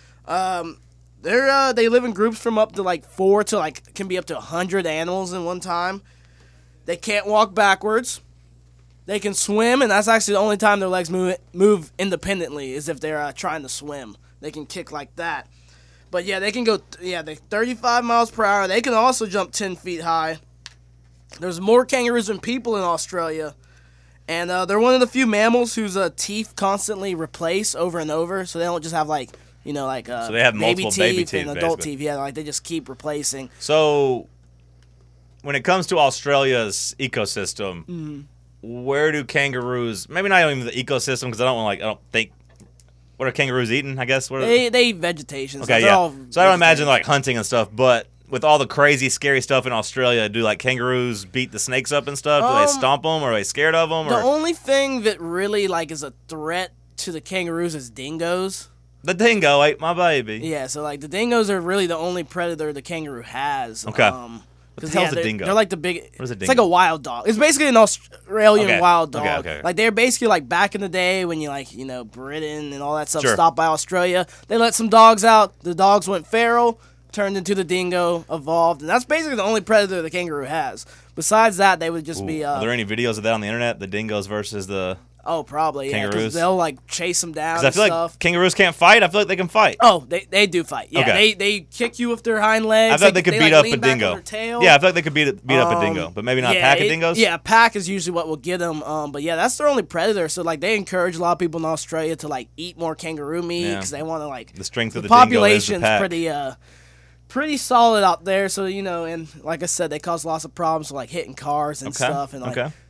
They live in groups from up to like 4 to like can be up to 100 animals in one time. They can't walk backwards. They can swim, and that's actually the only time their legs move independently is if they're trying to swim. They can kick like that. But yeah, they can go. They 35 miles per hour. They can also jump 10 feet high. There's more kangaroos than people in Australia. And they're one of the few mammals whose teeth constantly replace over and over, so they don't just have so
they have multiple baby teeth,
and adult
basically.
teeth. Yeah, like they just keep replacing.
So, when it comes to Australia's ecosystem, where do kangaroos? Maybe not even the ecosystem, because I don't think. What are kangaroos eating? I guess. What are,
They eat vegetation.
okay,
they're
yeah.
all
So I don't imagine
vegetarian.
like hunting and stuff, but with all the crazy, scary stuff in Australia, do like kangaroos beat the snakes up and stuff? Do they stomp them? Or are they scared of them?
The
Or
only thing that really is a threat to the kangaroos is dingoes.
the dingo ate my baby.
Yeah, so the dingoes are really the only predator the kangaroo has.
Okay.
Because
the hell's a dingo?
They're like the big.
What is a
It's like
dingo?
a wild dog. It's basically an Australian
Okay,
wild dog.
okay.
Like they're basically like back in the day when Britain and all that stuff
Sure.
stopped by Australia. They let some dogs out. The dogs went feral, turned into the dingo, evolved, and that's basically the only predator the kangaroo has. Besides that, they would just be.
Are there any videos of that on the internet? The dingoes versus the.
Oh, probably. Yeah, 'cause
kangaroos?
they'll chase them down.
Because I
And
feel like
stuff.
kangaroos can't fight. I feel like they can fight.
Oh, they do fight. Yeah,
Okay.
they kick you with their hind legs.
I feel like they could beat up a
lean back on
dingo.
their tail.
Yeah, I feel like they could beat up a dingo, but maybe not a pack of dingoes.
Yeah, a pack is usually what will get them. But yeah, that's their only predator. So they encourage a lot of people in Australia to eat more kangaroo meat
Yeah.
because they want to
The strength of the dingo is the
population's
pack.
pretty solid out there. So and like I said, they cause lots of problems with hitting cars and
Okay,
stuff. And
okay.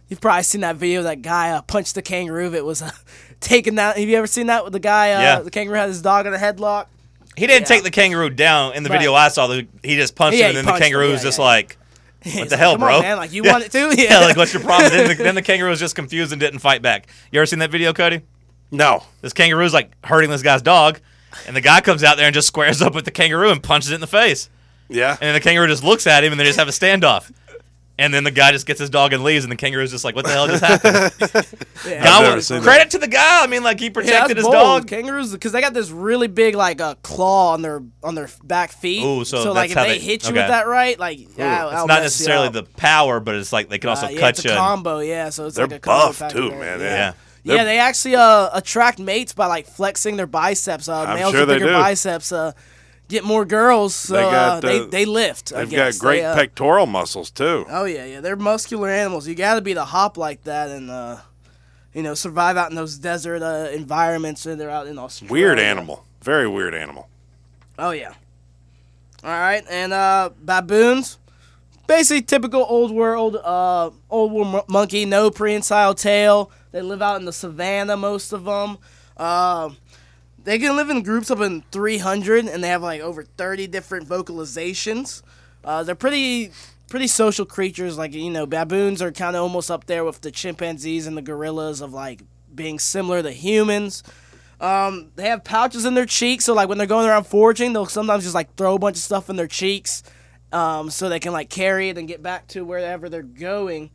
You've probably seen that video. That guy punched the kangaroo. It was taken out. Have you ever seen that with the guy?
Yeah.
The kangaroo had his dog in a headlock.
He didn't
Yeah.
take the kangaroo down in the
Right.
video I saw. He just punched
Yeah,
him,
he
and then the
punched him.
kangaroo was
Yeah,
just
yeah.
like,
He's
"What the
like,
hell,
"Come
bro?
on, man. Like, you
Yeah.
want it too?"
Yeah, like, what's your problem? Then the kangaroo was just confused and didn't fight back. You ever seen that video, Cody?
No.
This kangaroo's like hurting this guy's dog, and the guy comes out there and just squares up with the kangaroo and punches it in the face.
Yeah.
And then the kangaroo just looks at him, and they just have a standoff. And then the guy just gets his dog and leaves, and the kangaroo's just like, "What the hell just happened?"
Yeah.
Guy
never
was-
seen
credit to the guy. I mean, like, he
Yeah,
protected
that's
his
bold.
dog.
Kangaroos, because they got this really big like claw on their back feet.
Ooh, so
like
that's
if
how
they
they-
hit you
okay.
with that right, like
It's not necessarily the power, but it's like they can also
yeah,
cut
it's
you.
a
and-
combo. Yeah, so it's
They're
like a combo
buff,
factor
too,
there.
man.
yeah.
Yeah, they actually attract mates by like flexing their biceps. Males
sure
with
they
bigger
do.
biceps get more girls, so they lift. I
They've
guess.
got great
They,
pectoral muscles too.
Oh yeah, they're muscular animals. You got to be to hop like that and survive out in those desert environments when they're out in Australia.
Weird animal. Very weird animal.
Oh yeah. All right, and baboons, basically typical old world monkey, no prehensile tail. They live out in the savannah, most of them. They can live in groups up in 300, and they have like over 30 different vocalizations. They're pretty social creatures. Like, baboons are kind of almost up there with the chimpanzees and the gorillas of like being similar to humans. They have pouches in their cheeks, so like when they're going around foraging, they'll sometimes just like throw a bunch of stuff in their cheeks, so they can like carry it and get back to wherever they're going.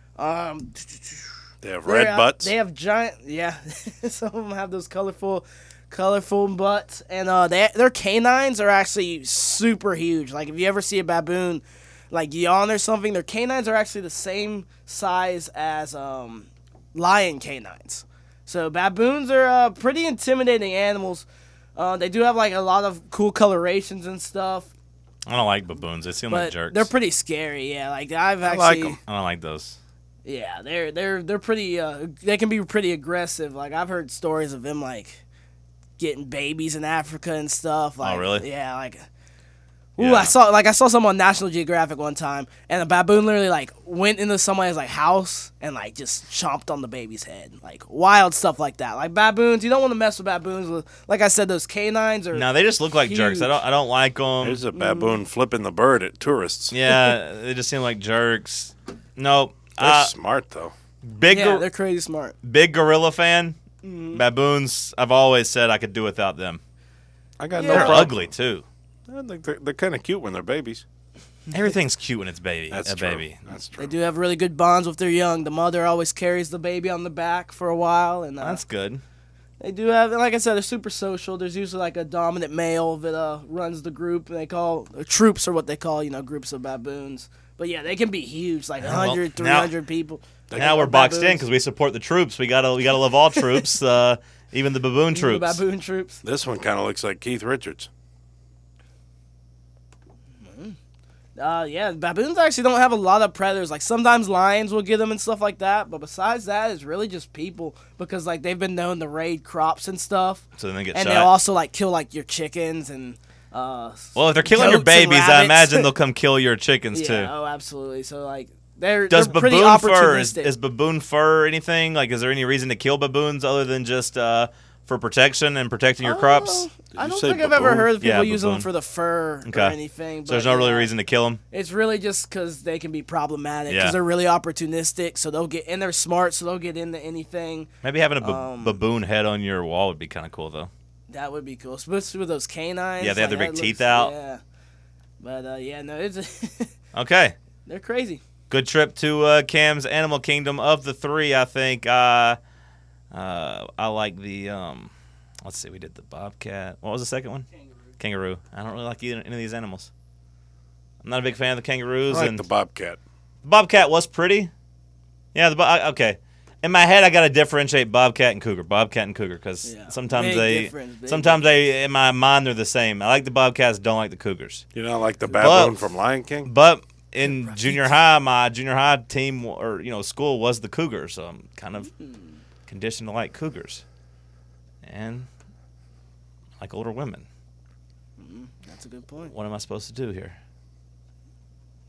They have red butts.
They have giant, yeah. Some of them have those colorful butts, and their canines are actually super huge. Like if you ever see a baboon like yawn or something, their canines are actually the same size as lion canines. So baboons are pretty intimidating animals. They do have like a lot of cool colorations and stuff,
I don't like baboons. They seem like
but
jerks.
they're pretty scary. Yeah, like I've
I
actually.
like 'em.
I don't like those.
Yeah, they're pretty. They can be pretty aggressive. Like I've heard stories of them like getting babies in Africa and stuff. Like,
really?
Yeah, like. Ooh,
Yeah.
I saw some on National Geographic one time, and a baboon literally like went into somebody's like house and like just chomped on the baby's head, like wild stuff like that. Like baboons, you don't want to mess with baboons. With, like I said, those canines are.
No, they just look like jerks.
Huge.
I don't like them.
There's a baboon flipping the bird at tourists.
Yeah, they just seem like jerks. No,
They're smart though.
big
Yeah,
gor-
they're crazy smart.
big gorilla fan. Baboons, I've always said I could do without them.
I got
Yeah.
no
They're
problem.
ugly too.
I think they're kind of cute when they're babies.
Everything's cute when it's baby.
That's
a
true.
baby.
That's
They
true.
do have really good bonds with their young. The mother always carries the baby on the back for a while, and
That's good.
they do have, like I said, they're super social. There's usually like a dominant male that runs the group. And they call troops, or what they call, groups of baboons. But yeah, they can be huge, like
well,
100,
now-
300 people.
Now we're boxed in
Baboons.
because we support the troops. We gotta love all troops, even the baboon
The
troops.
baboon troops.
This one kind of looks like Keith Richards.
Yeah, baboons actually don't have a lot of predators. Like sometimes lions will get them and stuff like that. But besides that, it's really just people because like they've been known to raid crops and stuff.
So then they get
And
shot.
they'll also like kill like your chickens and.
Well, if they're killing your
goats and
babies, I
rabbits.
imagine they'll come kill your chickens
Yeah,
too.
oh, absolutely. So like they're
Does
pretty
baboon fur
opportunistic.
is baboon fur anything? Like, is there any reason to kill baboons other than just for protection and protecting your crops?
I
you
don't
say
think I've ever
baboon?
heard of people
Yeah,
using them
baboon.
for the fur
Okay.
or anything.
So there's
but
no really
yeah,
reason to kill them.
It's really just because they can be problematic because
Yeah.
they're really opportunistic. So they'll get and they're smart, so they'll get into anything.
Maybe having a baboon head on your wall would be kind of cool, though.
That would be cool, especially with those canines.
Yeah, they have their
like,
big
that
teeth
looks-
out.
Yeah, but yeah, no, it's
Okay.
they're crazy.
Good trip to Cam's Animal Kingdom. Of the three, I think I like the. Let's see, we did the bobcat. What was the second one? Kangaroo. I don't really like any of these animals. I'm not a big fan of the kangaroos.
I like
and
the bobcat.
bobcat was pretty. Yeah, okay. In my head, I got to differentiate bobcat and cougar. Bobcat and cougar, because
Yeah.
sometimes
Big difference, big
sometimes they, in my mind, they're the same. I like the bobcats, don't like the cougars.
You know, like the baboon
But-
from Lion King.
But in junior high, my junior high team or school was the Cougars, so I'm kind of conditioned to like cougars, and I like older women.
That's a good point.
What am I supposed to do here?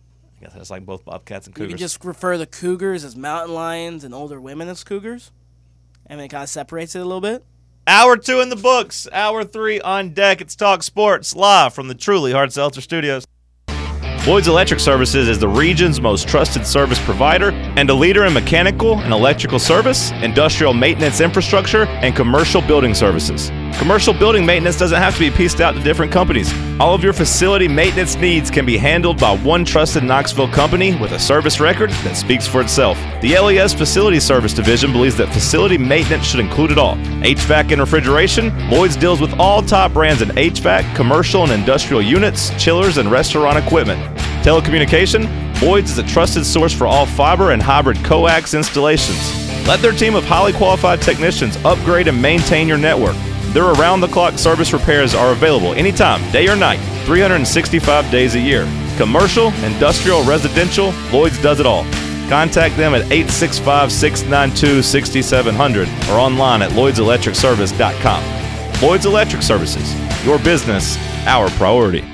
Yeah, that's like both Bobcats and
You
Cougars.
can just refer the Cougars as mountain lions and older women as Cougars. And it kind of separates it a little bit.
Hour 2 in the books. Hour 3 on deck. It's Talk Sports live from the Truly Hard Seltzer Studios. Lloyd's Electric Services is the region's most trusted service provider and a leader in mechanical and electrical service, industrial maintenance infrastructure, and commercial building services. Commercial building maintenance doesn't have to be pieced out to different companies. All of your facility maintenance needs can be handled by one trusted Knoxville company with a service record that speaks for itself. The LES Facility Service Division believes that facility maintenance should include it all. HVAC and refrigeration, Lloyd's deals with all top brands in HVAC, commercial and industrial units, chillers, and restaurant equipment. Telecommunication, Lloyd's is a trusted source for all fiber and hybrid coax installations. Let their team of highly qualified technicians upgrade and maintain your network. Their around-the-clock service repairs are available anytime, day or night, 365 days a year. Commercial, industrial, residential, Lloyd's does it all. Contact them at 865-692-6700 or online at LloydsElectricService.com. Lloyd's Electric Services, your business, our priority.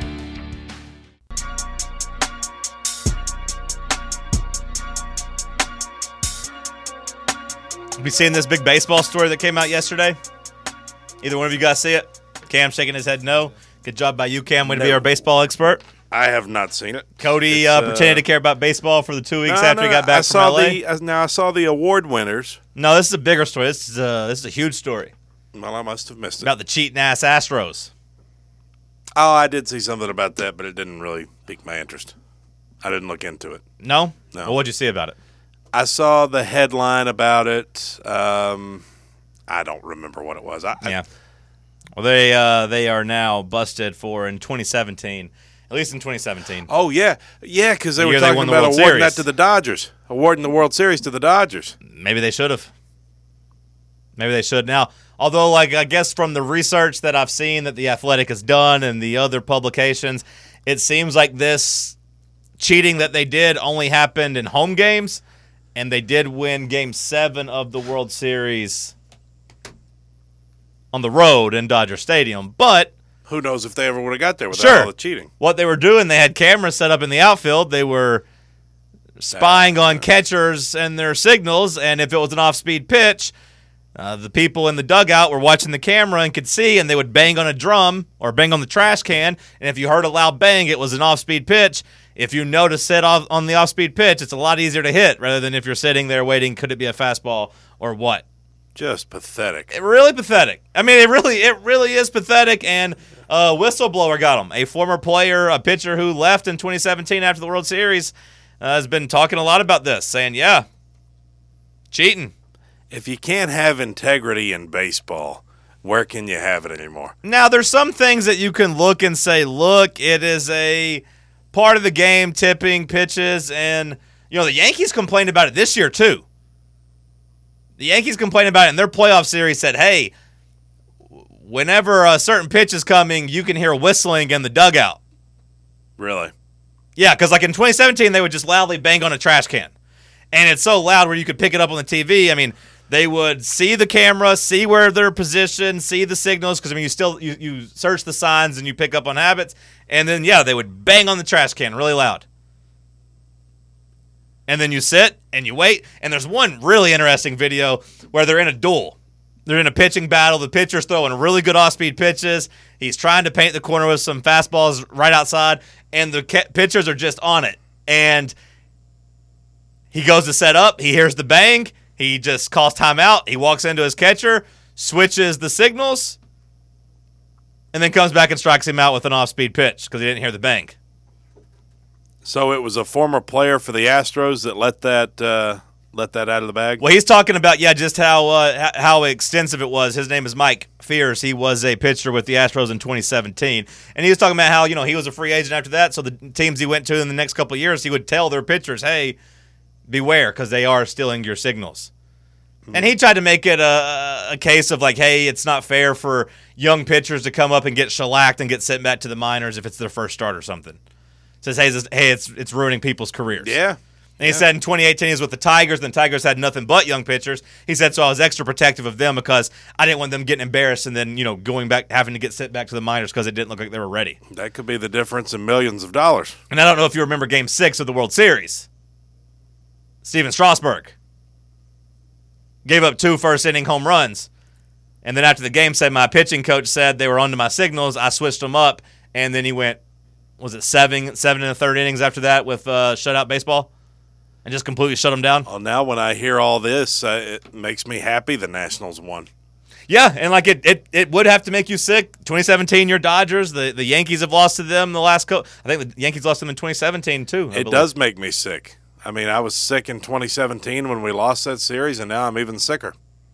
Have you seen this big baseball story that came out yesterday? Either one of you guys see it? Cam shaking his head no. Good job by you, Cam. Way to be our baseball expert.
I have not seen it.
Cody pretended to care about baseball for the 2 weeks after he got back from LA.
I saw the award winners.
No, this is a bigger story. This is a huge story.
Well, I must have missed it.
About the cheating-ass Astros.
Oh, I did see something about that, but it didn't really pique my interest. I didn't look into it.
No?
No.
Well, what'd you see about it?
I saw the headline about it. I don't remember what it was.
Yeah. Well, they are now busted for in 2017, at least in 2017.
Oh, yeah. Yeah, because they
The
were
year they
talking
won the
about
World
awarding
Series.
that to the Dodgers, awarding the World Series to the Dodgers.
Maybe they should have. Maybe they should. Now, although, I guess from the research that I've seen that The Athletic has done and the other publications, it seems like this cheating that they did only happened in home games, and they did win Game 7 of the World Series on the road in Dodger Stadium. But
Who knows if they ever would have got there without
Sure.
all the cheating.
what they were doing, they had cameras set up in the outfield. They were spying on catchers and their signals, and if it was an off-speed pitch, the people in the dugout were watching the camera and could see, and they would bang on a drum or bang on the trash can, and if you heard a loud bang, it was an off-speed pitch. If you know to sit off on the off-speed pitch, it's a lot easier to hit rather than if you're sitting there waiting, could it be a fastball or what?
Just pathetic.
Really pathetic. I mean, it really is pathetic, and a whistleblower got him. A former player, a pitcher who left in 2017 after the World Series, has been talking a lot about this, saying, yeah, cheating.
If you can't have integrity in baseball, where can you have it anymore?
Now, there's some things that you can look and say, look, it is a part of the game, tipping pitches, and, the Yankees complained about it this year, too. The Yankees complained about it in their playoff series, said, hey, whenever a certain pitch is coming, you can hear whistling in the dugout.
Really?
Yeah, because in 2017, they would just loudly bang on a trash can. And it's so loud where you could pick it up on the TV. I mean, they would see the camera, see where they're positioned, see the signals, because, you search the signs and you pick up on habits. And then, they would bang on the trash can really loud. And then you sit and you wait. And there's one really interesting video where they're in a duel. They're in a pitching battle. The pitcher's throwing really good off-speed pitches. He's trying to paint the corner with some fastballs right outside. And the pitchers are just on it. And he goes to set up. He hears the bang. He just calls timeout. He walks into his catcher, switches the signals, and then comes back and strikes him out with an off-speed pitch because he didn't hear the bang.
So it was a former player for the Astros that let that out of the bag?
Well, he's talking about, just how extensive it was. His name is Mike Fears. He was a pitcher with the Astros in 2017. And he was talking about how, he was a free agent after that, so the teams he went to in the next couple of years, he would tell their pitchers, hey, beware, because they are stealing your signals. And he tried to make it a case of hey, it's not fair for young pitchers to come up and get shellacked and get sent back to the minors if it's their first start or something. Says, hey, it's ruining people's careers.
Yeah.
And he said in 2018 he was with the Tigers, and the Tigers had nothing but young pitchers. He said, so I was extra protective of them because I didn't want them getting embarrassed and then, going back, having to get sent back to the minors because it didn't look like they were ready.
That could be the difference in millions of dollars.
And I don't know if you remember Game 6 of the World Series. Steven Strasburg gave up 2 first-inning home runs. And then after the game said my pitching coach said they were onto my signals. I switched them up, and then he went, was it 7 in the third innings after that with shutout baseball? And just completely shut them down.
Well, now when I hear all this, it makes me happy the Nationals won.
Yeah, and like it would have to make you sick. 2017, your Dodgers, the Yankees have lost to them the last I think the Yankees lost them in 2017 too.
It does make me sick. I mean, I was sick in 2017 when we lost that series, and now I'm even sicker.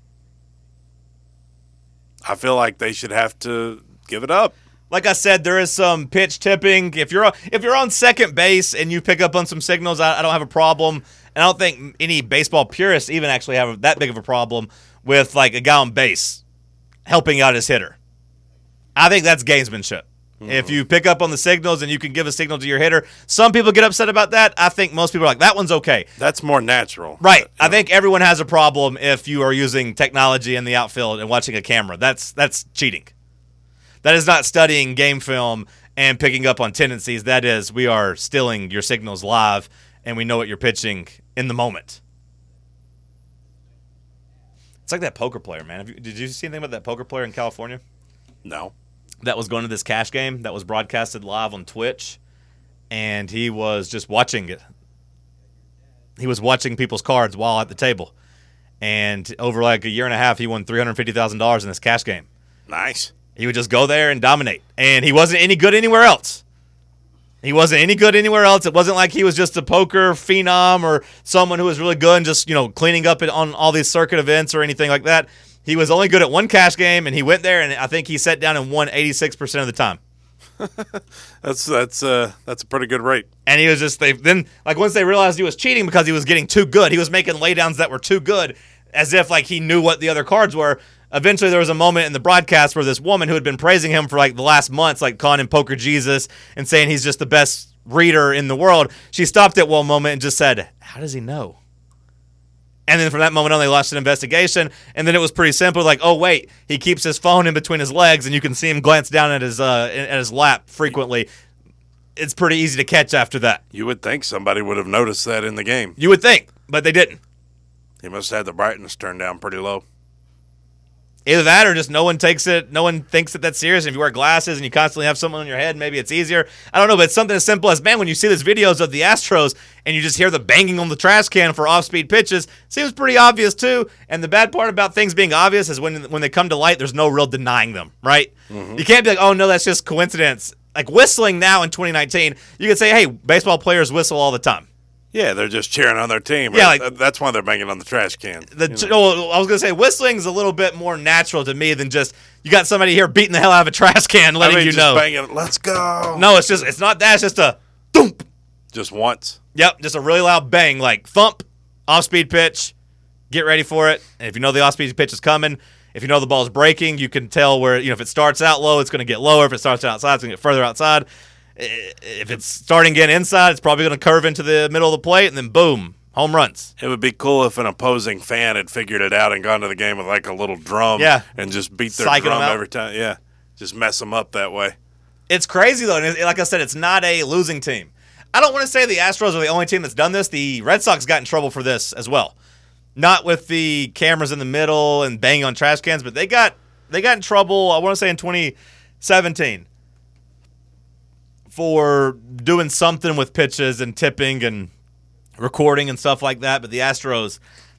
I feel like they should have to give it up.
Like I said, there is some pitch tipping. If you're on second base and you pick up on some signals, I don't have a problem. And I don't think any baseball purists even actually have that big of a problem with like a guy on base helping out his hitter. I think that's gamesmanship. Mm-hmm. If you pick up on the signals and you can give a signal to your hitter, some people get upset about that. I think most people are like, that one's okay.
That's more natural.
Right. I think everyone has a problem if you are using technology in the outfield and watching a camera. That's cheating. That is not studying game film and picking up on tendencies. That is, we are stealing your signals live, and we know what you're pitching in the moment. It's like that poker player, man. Did you see anything about that poker player in California?
No.
That was going to this cash game that was broadcasted live on Twitch, and he was just watching it. He was watching people's cards while at the table. And over like a year and a half, he won $350,000 in this cash game.
Nice.
He would just go there and dominate. And he wasn't any good anywhere else. It wasn't like he was just a poker phenom or someone who was really good and just, cleaning up on all these circuit events or anything like that. He was only good at one cash game, and he went there, and I think he sat down and won 86% of the time.
That's a pretty good rate.
And he was just once they realized he was cheating because he was getting too good, he was making laydowns that were too good, as if like he knew what the other cards were. Eventually, there was a moment in the broadcast where this woman who had been praising him for like the last months, like calling him Poker Jesus and saying he's just the best reader in the world, she stopped at one moment and just said, "How does he know?" And then from that moment on, they launched an investigation. And then it was pretty simple, like, oh wait, he keeps his phone in between his legs, and you can see him glance down at his lap frequently. It's pretty easy to catch after that.
You would think somebody would have noticed that in the game.
You would think, but they didn't.
He must have had the brightness turned down pretty low.
Either that or just no one thinks that that's serious. If you wear glasses and you constantly have someone on your head, maybe it's easier. I don't know, but it's something as simple as, man, when you see these videos of the Astros and you just hear the banging on the trash can for off-speed pitches, seems pretty obvious too. And the bad part about things being obvious is when they come to light, there's no real denying them, right? Mm-hmm. You can't be like, oh, no, that's just coincidence. Like whistling now in 2019, you can say, hey, baseball players whistle all the time.
Yeah, they're just cheering on their team.
Yeah, like,
that's why they're banging on the trash can.
I was going to say, whistling is a little bit more natural to me than just, you got somebody here beating the hell out of a trash can letting you
just
know.
Banging, let's go.
No, it's not that. It's just a thump.
Just once.
Yep, just a really loud bang, like thump, off-speed pitch, get ready for it. And if you know the off-speed pitch is coming, if you know the ball's breaking, you can tell where, if it starts out low, it's going to get lower. If it starts outside, it's going to get further outside. If it's starting again inside, it's probably going to curve into the middle of the plate, and then boom, home runs.
It would be cool if an opposing fan had figured it out and gone to the game with like a little drum, and just beat their drum every time. Yeah, just mess them up that way.
It's crazy though, and like I said, it's not a losing team. I don't want to say the Astros are the only team that's done this. The Red Sox got in trouble for this as well, not with the cameras in the middle and banging on trash cans, but they got in trouble. I want to say in 2017. For doing something with pitches and tipping and recording and stuff like that. But the Astros,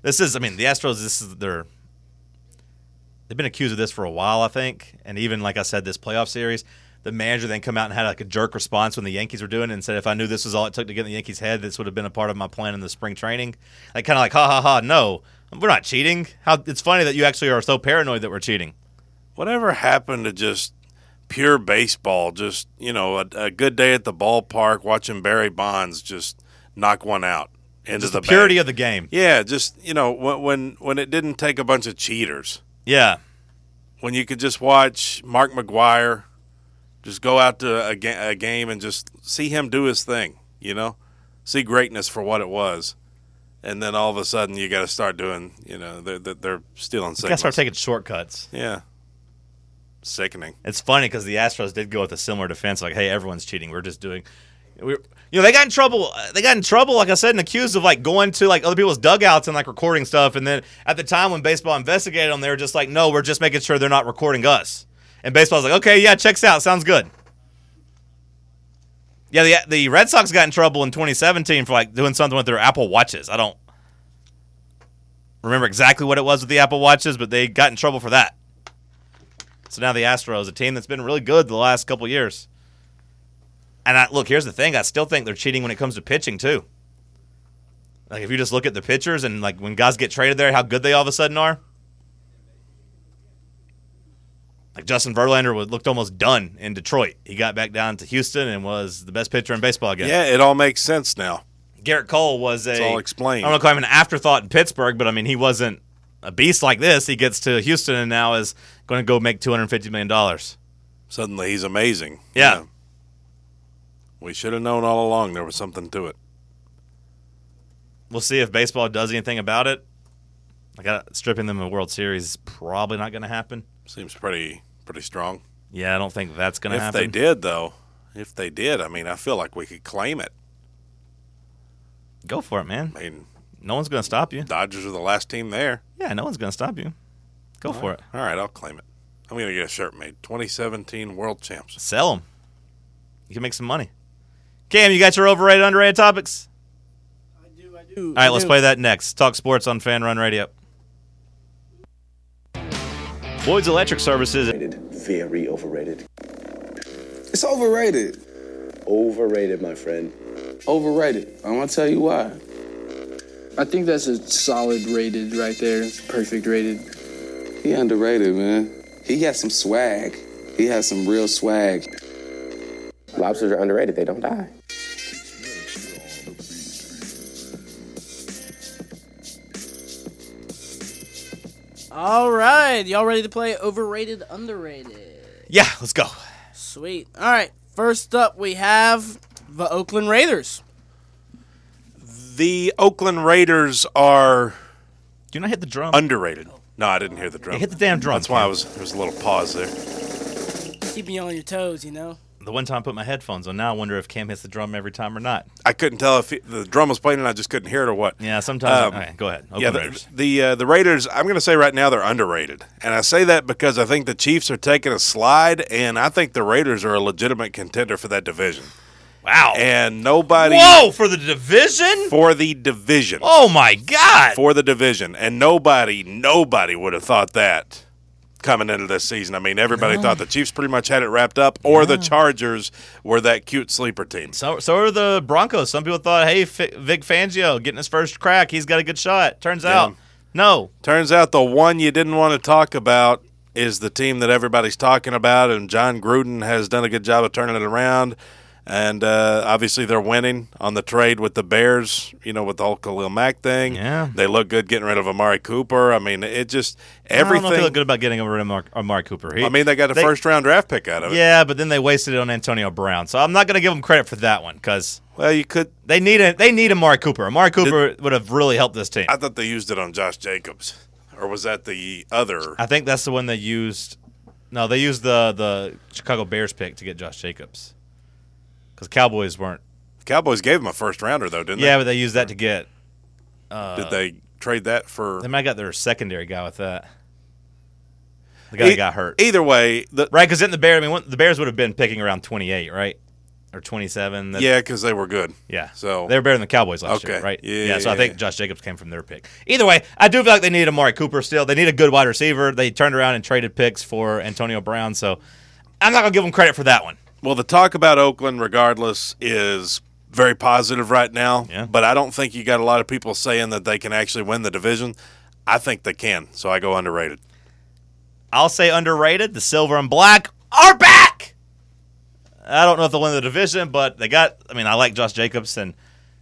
they've been accused of this for a while, I think. And even, like I said, this playoff series, the manager then come out and had like a jerk response when the Yankees were doing it and said, if I knew this was all it took to get in the Yankees' head, this would have been a part of my plan in the spring training. Like kind of like, ha, ha, ha, no, we're not cheating. It's funny that you actually are so paranoid that we're cheating.
Whatever happened to just pure baseball, just, a good day at the ballpark watching Barry Bonds just knock one out into
just
the
purity
bag.
of the game.
Yeah, just, when it didn't take a bunch of cheaters.
Yeah.
When you could just watch Mark McGwire just go out to a game and just see him do his thing, see greatness for what it was, and then all of a sudden you got to start doing, they're stealing
You got to
signals.
start taking shortcuts.
Yeah. Sickening.
It's funny because the Astros did go with a similar defense, like, hey, everyone's cheating. We're just doing. They got in trouble. They got in trouble, like I said, and accused of like going to like other people's dugouts and like recording stuff. And then at the time when baseball investigated them, they were just like, no, we're just making sure they're not recording us. And baseball's like, okay, yeah, checks out, sounds good. Yeah, the Red Sox got in trouble in 2017 for like doing something with their Apple Watches. I don't remember exactly what it was with the Apple Watches, but they got in trouble for that. So now the Astros, a team that's been really good the last couple years. And look, here's the thing. I still think they're cheating when it comes to pitching, too. Like, if you just look at the pitchers and, like, when guys get traded there, how good they all of a sudden are. Like, Justin Verlander looked almost done in Detroit. He got back down to Houston and was the best pitcher in baseball again.
Yeah, it all makes sense now.
Garrett Cole was
It's all explained.
I don't know if I'm an afterthought in Pittsburgh, but, I mean, he wasn't a beast like this. He gets to Houston and now is going to go make $250 million.
Suddenly he's amazing.
Yeah.
We should have known all along there was something to it.
We'll see if baseball does anything about it. Stripping them of a World Series is probably not going to happen.
Seems pretty strong.
Yeah, I don't think that's going to happen.
If they did, though, I mean, I feel like we could claim it.
Go for it, man.
I mean,
No one's going to stop you.
Dodgers are the last team there.
Yeah, no one's going to stop you. Go for it.
All right, I'll claim it. I'm going to get a shirt made. 2017 World Champs.
Sell them. You can make some money. Cam, you got your overrated, underrated topics?
I do.
All right, let's play that next. Talk sports on Fan Run Radio. Lloyd's Electric Services.
Very overrated.
It's overrated.
Overrated, my friend.
Overrated. I'm gonna tell you why.
I think that's a solid rated right there. It's perfect rated.
He underrated, man. He got some swag. He has some real swag.
Lobsters are underrated. They don't die.
All right, y'all ready to play overrated, underrated?
Yeah, let's go.
Sweet. All right, first up we have the Oakland Raiders.
The Oakland Raiders are
Do you not hit the drum?
underrated. No, I didn't hear the drum.
Yeah, hit the damn drum.
That's why
Cam.
there was a little pause there.
Keeping you on your toes, you know?
The one time I put my headphones on, now I wonder if Cam hits the drum every time or not.
I couldn't tell if the drum was playing and I just couldn't hear it or what.
Yeah, sometimes. All right, go ahead. Oakland Raiders.
The Raiders, I'm going to say right now they're underrated. And I say that because I think the Chiefs are taking a slide, and I think the Raiders are a legitimate contender for that division.
Wow.
And nobody...
Whoa, for the division?
For the division.
Oh, my God.
For the division. And nobody would have thought that coming into this season. I mean, everybody thought the Chiefs pretty much had it wrapped up, or the Chargers were that cute sleeper team.
So are the Broncos. Some people thought, hey, Vic Fangio getting his first crack. He's got a good shot. Turns out, no.
Turns out the one you didn't want to talk about is the team that everybody's talking about, and John Gruden has done a good job of turning it around. And obviously they're winning on the trade with the Bears, with the whole Khalil Mack thing.
Yeah.
They look good getting rid of Amari Cooper. I mean, it just everything.
I don't know if they look good about getting rid of Amari Cooper.
They got a first-round draft pick out of it.
Yeah, but then they wasted it on Antonio Brown. So I'm not going to give them credit for that one because
you could.
They need Amari Cooper. Amari Cooper would have really helped this team.
I thought they used it on Josh Jacobs, or was that the other?
I think that's the one they used. No, they used the Chicago Bears pick to get Josh Jacobs. Because Cowboys weren't.
Cowboys gave him a first rounder though, didn't they?
Yeah, but they used that to get.
Did they trade that for?
They might have got their secondary guy with that. The guy that got hurt.
Either way,
right? Because the Bears would have been picking around 28, right, or 27.
Yeah, because they were good.
Yeah,
so
they were better than the Cowboys last year, right?
Yeah.
So I think Josh Jacobs came from their pick. Either way, I do feel like they need Amari Cooper still. They need a good wide receiver. They turned around and traded picks for Antonio Brown. So I'm not gonna give them credit for that one.
Well, the talk about Oakland, regardless, is very positive right now.
Yeah.
But I don't think you got a lot of people saying that they can actually win the division. I think they can, so I go underrated.
I'll say underrated. The silver and black are back. I don't know if they'll win the division, but they got. I mean, I like Josh Jacobs and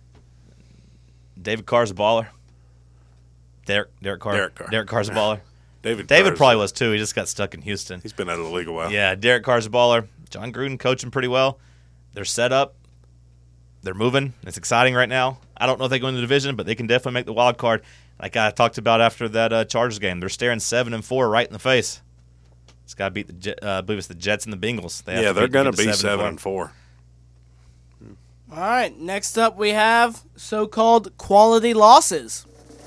David Carr's a baller. Derek Carr. Derek Carr's a baller. David probably was too. He just got stuck in Houston.
He's been out of the league a while.
Yeah, Derek Carr's a baller. John Gruden coaching pretty well. They're set up. They're moving. It's exciting right now. I don't know if they go in the division, but they can definitely make the wild card. Like I talked about after that Chargers game, they're staring 7-4 right in the face. It's got to beat I believe it's the Jets and the Bengals.
They're going to be 7-4.
All right, next up we have so-called quality losses.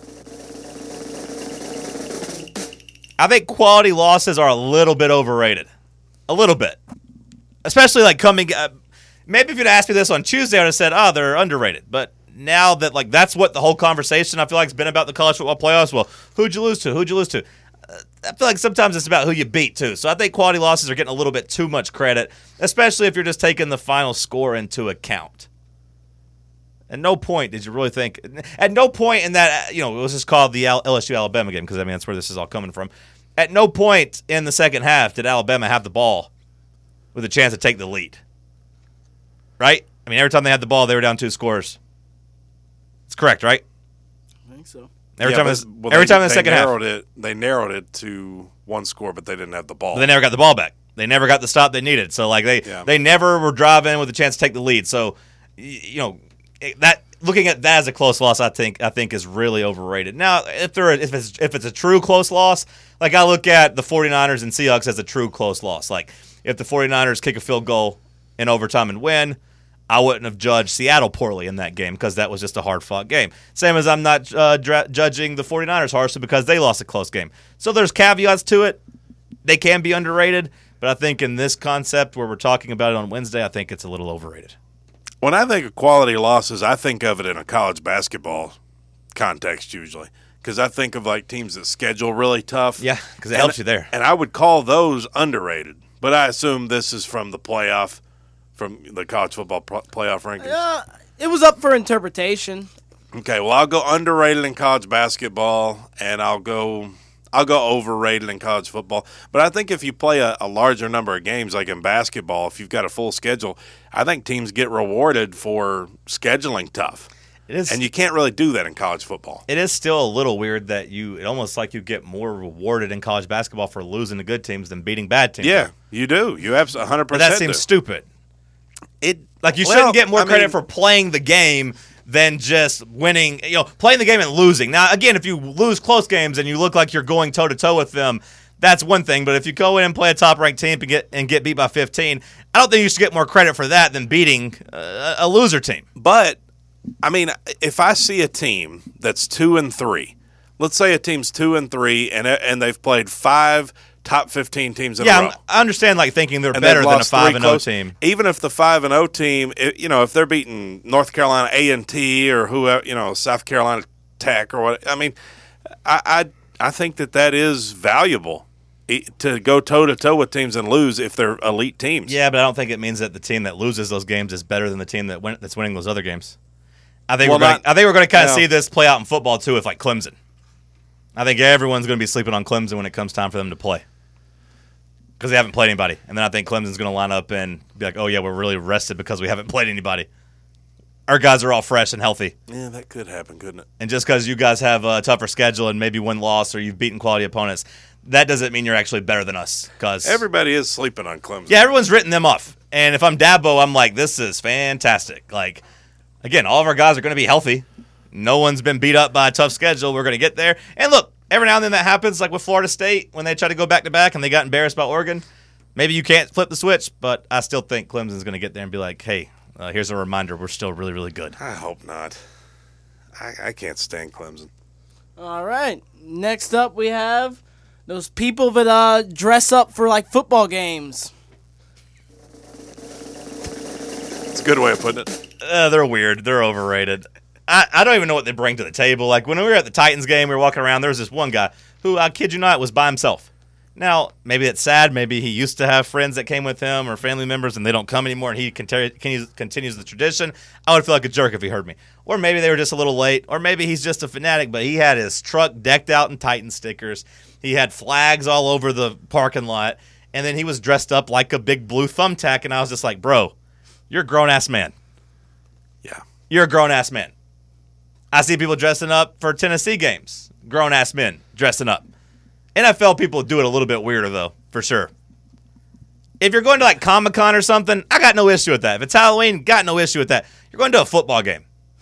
I think quality losses are a little bit overrated. A little bit. Especially like coming maybe if you'd asked me this on Tuesday, I would have said, they're underrated. But now that like that's what the whole conversation I feel like has been about the college football playoffs. Well, who'd you lose to? I feel like sometimes it's about who you beat, too. So I think quality losses are getting a little bit too much credit, especially if you're just taking the final score into account. At no point did you really think – at no point in that – it was just called the LSU-Alabama game because, that's where this is all coming from. At no point in the second half did Alabama have the ball with a chance to take the lead. Right? Every time they had the ball, they were down 2 scores. It's correct, right?
I think so.
Every time in the second half.
They narrowed it to 1 score, but they didn't have the ball.
But they never got the ball back. They never got the stop they needed. So they never were driving with a chance to take the lead. So that looking at that as a close loss, I think is really overrated. Now, if it's a true close loss, like I look at the 49ers and Seahawks as a true close loss. Like if the 49ers kick a field goal in overtime and win, I wouldn't have judged Seattle poorly in that game because that was just a hard-fought game. Same as I'm not judging the 49ers harshly because they lost a close game. So there's caveats to it. They can be underrated, but I think in this concept where we're talking about it on Wednesday, I think it's a little overrated.
When I think of quality losses, I think of it in a college basketball context usually because I think of like teams that schedule really tough.
Yeah, because it helps you there.
And I would call those underrated, but I assume this is from the playoff. From the college football playoff rankings?
It was up for interpretation.
Okay, well, I'll go underrated in college basketball, and I'll go overrated in college football. But I think if you play a larger number of games, like in basketball, if you've got a full schedule, I think teams get rewarded for scheduling tough.
It is,
and you can't really do that in college football.
It is still a little weird that it almost like you get more rewarded in college basketball for losing to good teams than beating bad teams.
Yeah, you do. You have 100%.
But that seems stupid. You
Well,
shouldn't get more credit for playing the game than just winning. Playing the game and losing. Now, again, if you lose close games and you look like you're going toe to toe with them, that's one thing. But if you go in and play a top ranked team and get beat by 15, I don't think you should get more credit for that than beating a loser team.
But if I see a team that's 2-3, let's say a team's 2-3 and they've played 5 top 15 teams in a row.
I understand thinking they're better than a 5-0 team.
Even if the 5-0 team, if they're beating North Carolina A&T or whoever, South Carolina Tech or what, I think that is valuable to go toe-to-toe with teams and lose if they're elite teams.
Yeah, but I don't think it means that the team that loses those games is better than the team that's winning those other games. I think we're going to kind of see this play out in football, too, with Clemson. I think everyone's going to be sleeping on Clemson when it comes time for them to play. Because they haven't played anybody. And then I think Clemson's going to line up and be like, oh, yeah, we're really rested because we haven't played anybody. Our guys are all fresh and healthy.
Yeah, that could happen, couldn't it?
And just because you guys have a tougher schedule and maybe one loss or you've beaten quality opponents, that doesn't mean you're actually better than us. Cause
everybody is sleeping on Clemson.
Yeah, everyone's written them off. And if I'm Dabo, I'm like, this is fantastic. Again, all of our guys are going to be healthy. No one's been beat up by a tough schedule. We're going to get there. And look, every now and then that happens, like with Florida State, when they try to go back-to-back and they got embarrassed by Oregon. Maybe you can't flip the switch, but I still think Clemson's going to get there and be like, hey, here's a reminder, we're still really, really good.
I hope not. I can't stand Clemson.
All right. Next up, we have those people that dress up for, football games.
It's a good way of putting it.
They're weird. They're overrated. I don't even know what they bring to the table. When we were at the Titans game, we were walking around, there was this one guy who, I kid you not, was by himself. Now, maybe it's sad. Maybe he used to have friends that came with him or family members and they don't come anymore and he continues the tradition. I would feel like a jerk if he heard me. Or maybe they were just a little late. Or maybe he's just a fanatic, but he had his truck decked out in Titan stickers. He had flags all over the parking lot. And then he was dressed up like a big blue thumbtack. And I was just like, bro, you're a grown-ass man.
Yeah.
You're a grown-ass man. I see people dressing up for Tennessee games. Grown-ass men dressing up. NFL people do it a little bit weirder, though, for sure. If you're going to like Comic-Con or something, I got no issue with that. If it's Halloween, got no issue with that. You're going to a football game.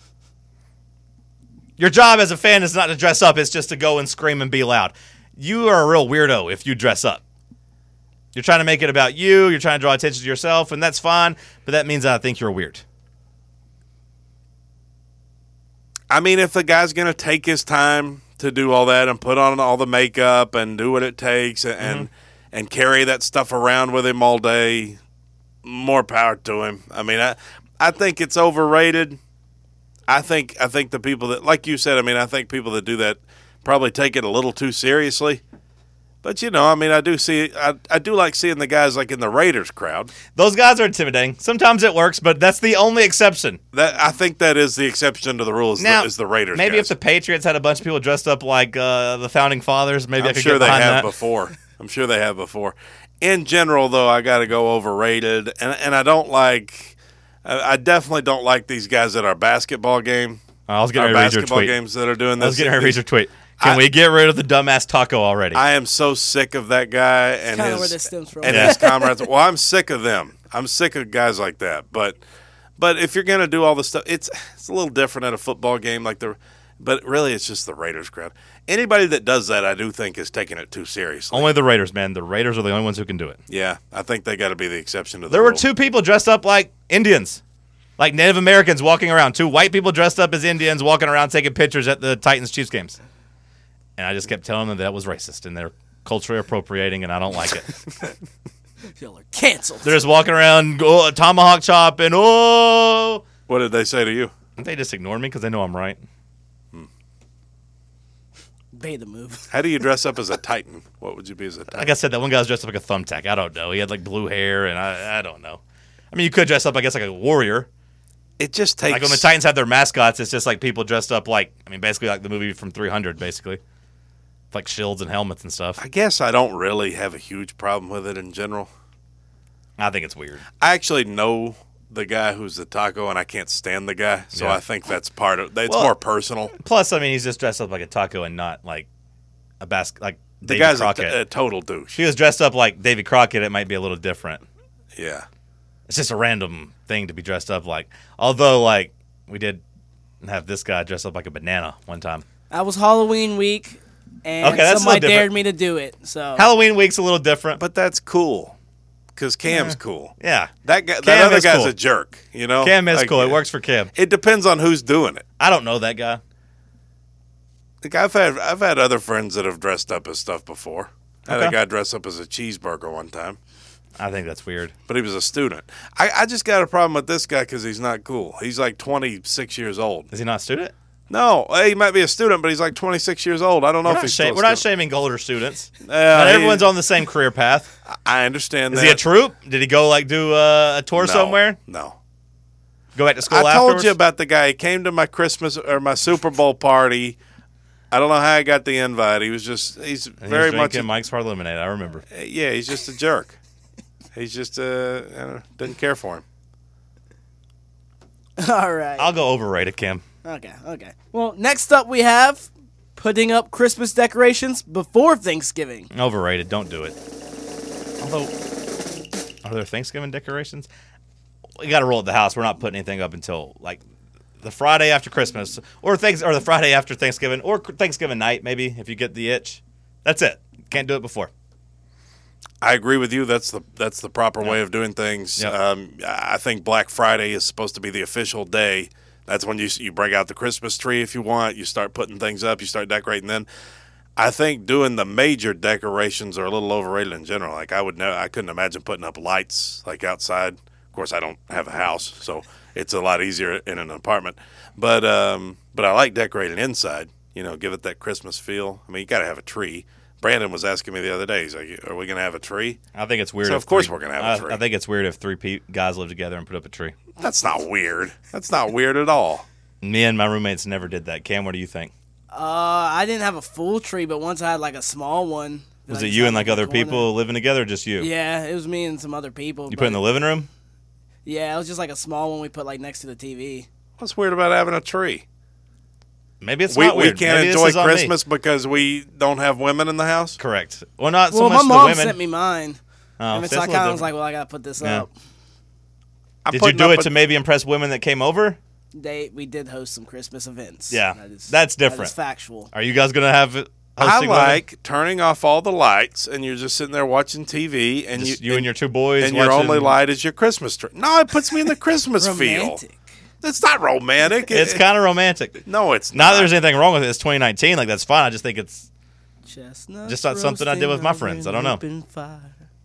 Your job as a fan is not to dress up, it's just to go and scream and be loud. You are a real weirdo if you dress up. You're trying to make it about you, you're trying to draw attention to yourself, and that's fine, but that means I think you're weird.
I mean, if the guy's going to take his time to do all that and put on all the makeup and do what it takes and carry that stuff around with him all day, more power to him. I mean, I think it's overrated. I think the people that, like you said, I mean, I think people that do that probably take it a little too seriously. But, you know, I mean, I do like seeing the guys like in the Raiders crowd.
Those guys are intimidating. Sometimes it works, but that's the only exception.
I think that is the exception to the rules.
Now,
is the Raiders
maybe
guys.
if the Patriots had a bunch of people dressed up like the Founding Fathers, maybe I could get behind that.
I'm sure they have before. In general, though, I got to go overrated. And I don't like – I definitely don't like these guys at our basketball game.
I was getting ready to read your
basketball
tweet.
games that are doing this.
I was getting ready to read your tweet. Can we get rid of the dumbass taco already?
I am so sick of that guy and
kind of where this stems from.
his comrades. Well, I'm sick of them. I'm sick of guys like that. But if you're gonna do all this stuff, it's a little different at a football game but really it's just the Raiders crowd. Anybody that does that, I do think is taking it too seriously.
Only the Raiders, man. The Raiders are the only ones who can do it.
Yeah, I think they got to be the exception to the
There
rule.
were two people dressed up like Indians, like Native Americans walking around. Two white people dressed up as Indians walking around taking pictures at the Titans-Chiefs games. And I just kept telling them that was racist and they're culturally appropriating, and I don't like it.
Y'all are canceled.
They're just walking around, tomahawk chop, and
What did they say to you?
They just ignored me because they know I'm right.
Obey the move.
How do you dress up as a Titan? What would you be as a Titan?
Like I said, that one guy was dressed up like a thumbtack. I don't know. He had like blue hair, and I don't know. I mean, you could dress up, I guess, like a warrior.
It just takes...
Like when the Titans have their mascots, it's just like people dressed up like, I mean, basically like the movie from 300, basically. Like shields and helmets and stuff.
I guess I don't really have a huge problem with it in general.
I think it's weird.
I actually know the guy who's the taco, and I can't stand the guy, so I think that's part of it's more personal.
Plus, I mean, he's just dressed up like a taco and not like a like
The
Davy
guy's
Crockett.
a total douche.
If he was dressed up like Davy Crockett, it might be a little different.
Yeah.
It's just a random thing to be dressed up like. Although, like, we did have this guy dressed up like a banana one time.
That was Halloween week, and
that's
somebody
a little
dared me to do it. So
Halloween week's a little different.
But that's cool, because Cam's cool.
Yeah.
That guy, that
Cam
other
is
guy's
cool.
a jerk, you know?
Cam is
Like,
cool. It works for Cam.
It depends on who's doing it.
I don't know that guy.
Like I've had other friends that have dressed up as stuff before. I had a guy dress up as a cheeseburger one time.
I think that's weird.
But he was a student. I just got a problem with this guy because he's not cool. He's like 26 years old.
Is he not a student?
No, he might be a student, but he's like 26 years old. I don't know if he's still a
We're not
student.
shaming older students. Not everyone's on the same career path.
I understand
Is
that.
he a troop? Did he go like do a tour somewhere?
No.
Go back to school
I
afterwards?
told you about the guy. He came to my Christmas or my Super Bowl party. I don't know how I got the invite. He's very much
drinking Mike's Hard Lemonade. I remember.
Yeah, he's just a jerk. He's just didn't care for him.
all right.
I'll go overrated, Cam.
Okay. Well, next up we have putting up Christmas decorations before Thanksgiving.
Overrated. Don't do it. Although, are there Thanksgiving decorations? We got to roll at the house. We're not putting anything up until like the Friday after Christmas, or the Friday after Thanksgiving, or Thanksgiving night, maybe if you get the itch. That's it. Can't do it before.
I agree with you. That's the proper way of doing things.
Yep.
I think Black Friday is supposed to be the official day. That's when you bring out the Christmas tree if you want. You start putting things up. You start decorating. Then I think doing the major decorations are a little overrated in general. Like I couldn't imagine putting up lights like outside. Of course, I don't have a house, so it's a lot easier in an apartment. But I like decorating inside. You know, give it that Christmas feel. I mean, you got to have a tree. Brandon was asking me the other day. He's like, "Are we going to have a tree?"
I think it's weird.
So of course we're going to have a tree.
I think it's weird if three guys live together and put up a tree.
That's not weird. That's not weird at all.
Me and my roommates never did that. Cam, what do you think?
I didn't have a full tree, but once I had like a small one.
Was it you and like other people living together, or just you?
Yeah, it was me and some other people.
You put it in the living room?
Yeah, it was just like a small one we put like next to the TV.
What's weird about having a tree?
Maybe it's
we
not weird.
can't
Maybe
enjoy
this is on me.
Christmas because we don't have women in the house.
Correct. Well, not so
Well,
much
my
the
mom
women.
sent me mine.
Oh,
And
see,
so I
that's a
kind
little
of was like, well, I gotta put this
Yeah.
up.
Did you do it to maybe impress women that came over?
We did host some Christmas events.
Yeah,
that's
that's different.
That is factual.
Are you guys gonna have it?
I
hosting women?
like turning off all the lights, and you're just sitting there watching TV, and
Just you and your two boys,
and your
watching-
only light is your Christmas tree. No, it puts me in the Christmas feel.
Romantic.
It's not romantic.
It's kind of romantic.
No, it's
Not
not.
that there's anything wrong with it. It's 2019. Like, that's fine. I just think it's
Chestnuts
just not something I did with my friends. I don't know.
roasting up in fire.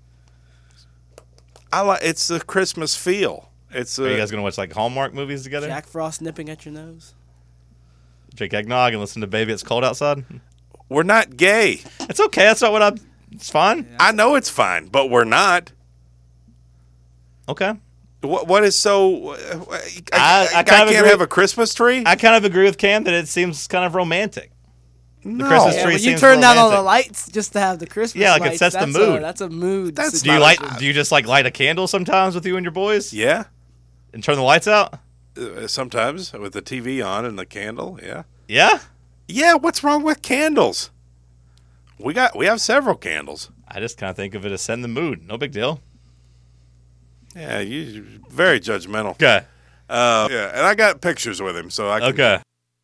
It's the Christmas feel. It's
Are you guys gonna watch like Hallmark movies together?
Jack Frost nipping at your nose.
Drink eggnog and listen to "Baby It's Cold Outside."
We're not gay.
It's okay. That's not what I'm. It's fine.
I know it's fine, but we're not.
Okay.
What is so? I
kind of
can't
agree.
have a Christmas tree.
I kind of agree with Cam that it seems kind of romantic.
No.
Christmas
Yeah,
tree
when you
seems
turn down all the
romantic.
lights just to have the Christmas
Yeah, like it
lights,
sets the
that's
mood.
That's a mood.
That's
Do you
situation.
do you just like light a candle sometimes with you and your boys
Yeah,
and turn the lights out?
sometimes with the TV on and the candle. Yeah,
Yeah.
yeah. What's wrong with candles? We have several candles.
I just kind of think of it as setting the mood. No big deal.
Yeah, you're very judgmental.
Okay.
Yeah, and I got pictures with him, so I can
Okay.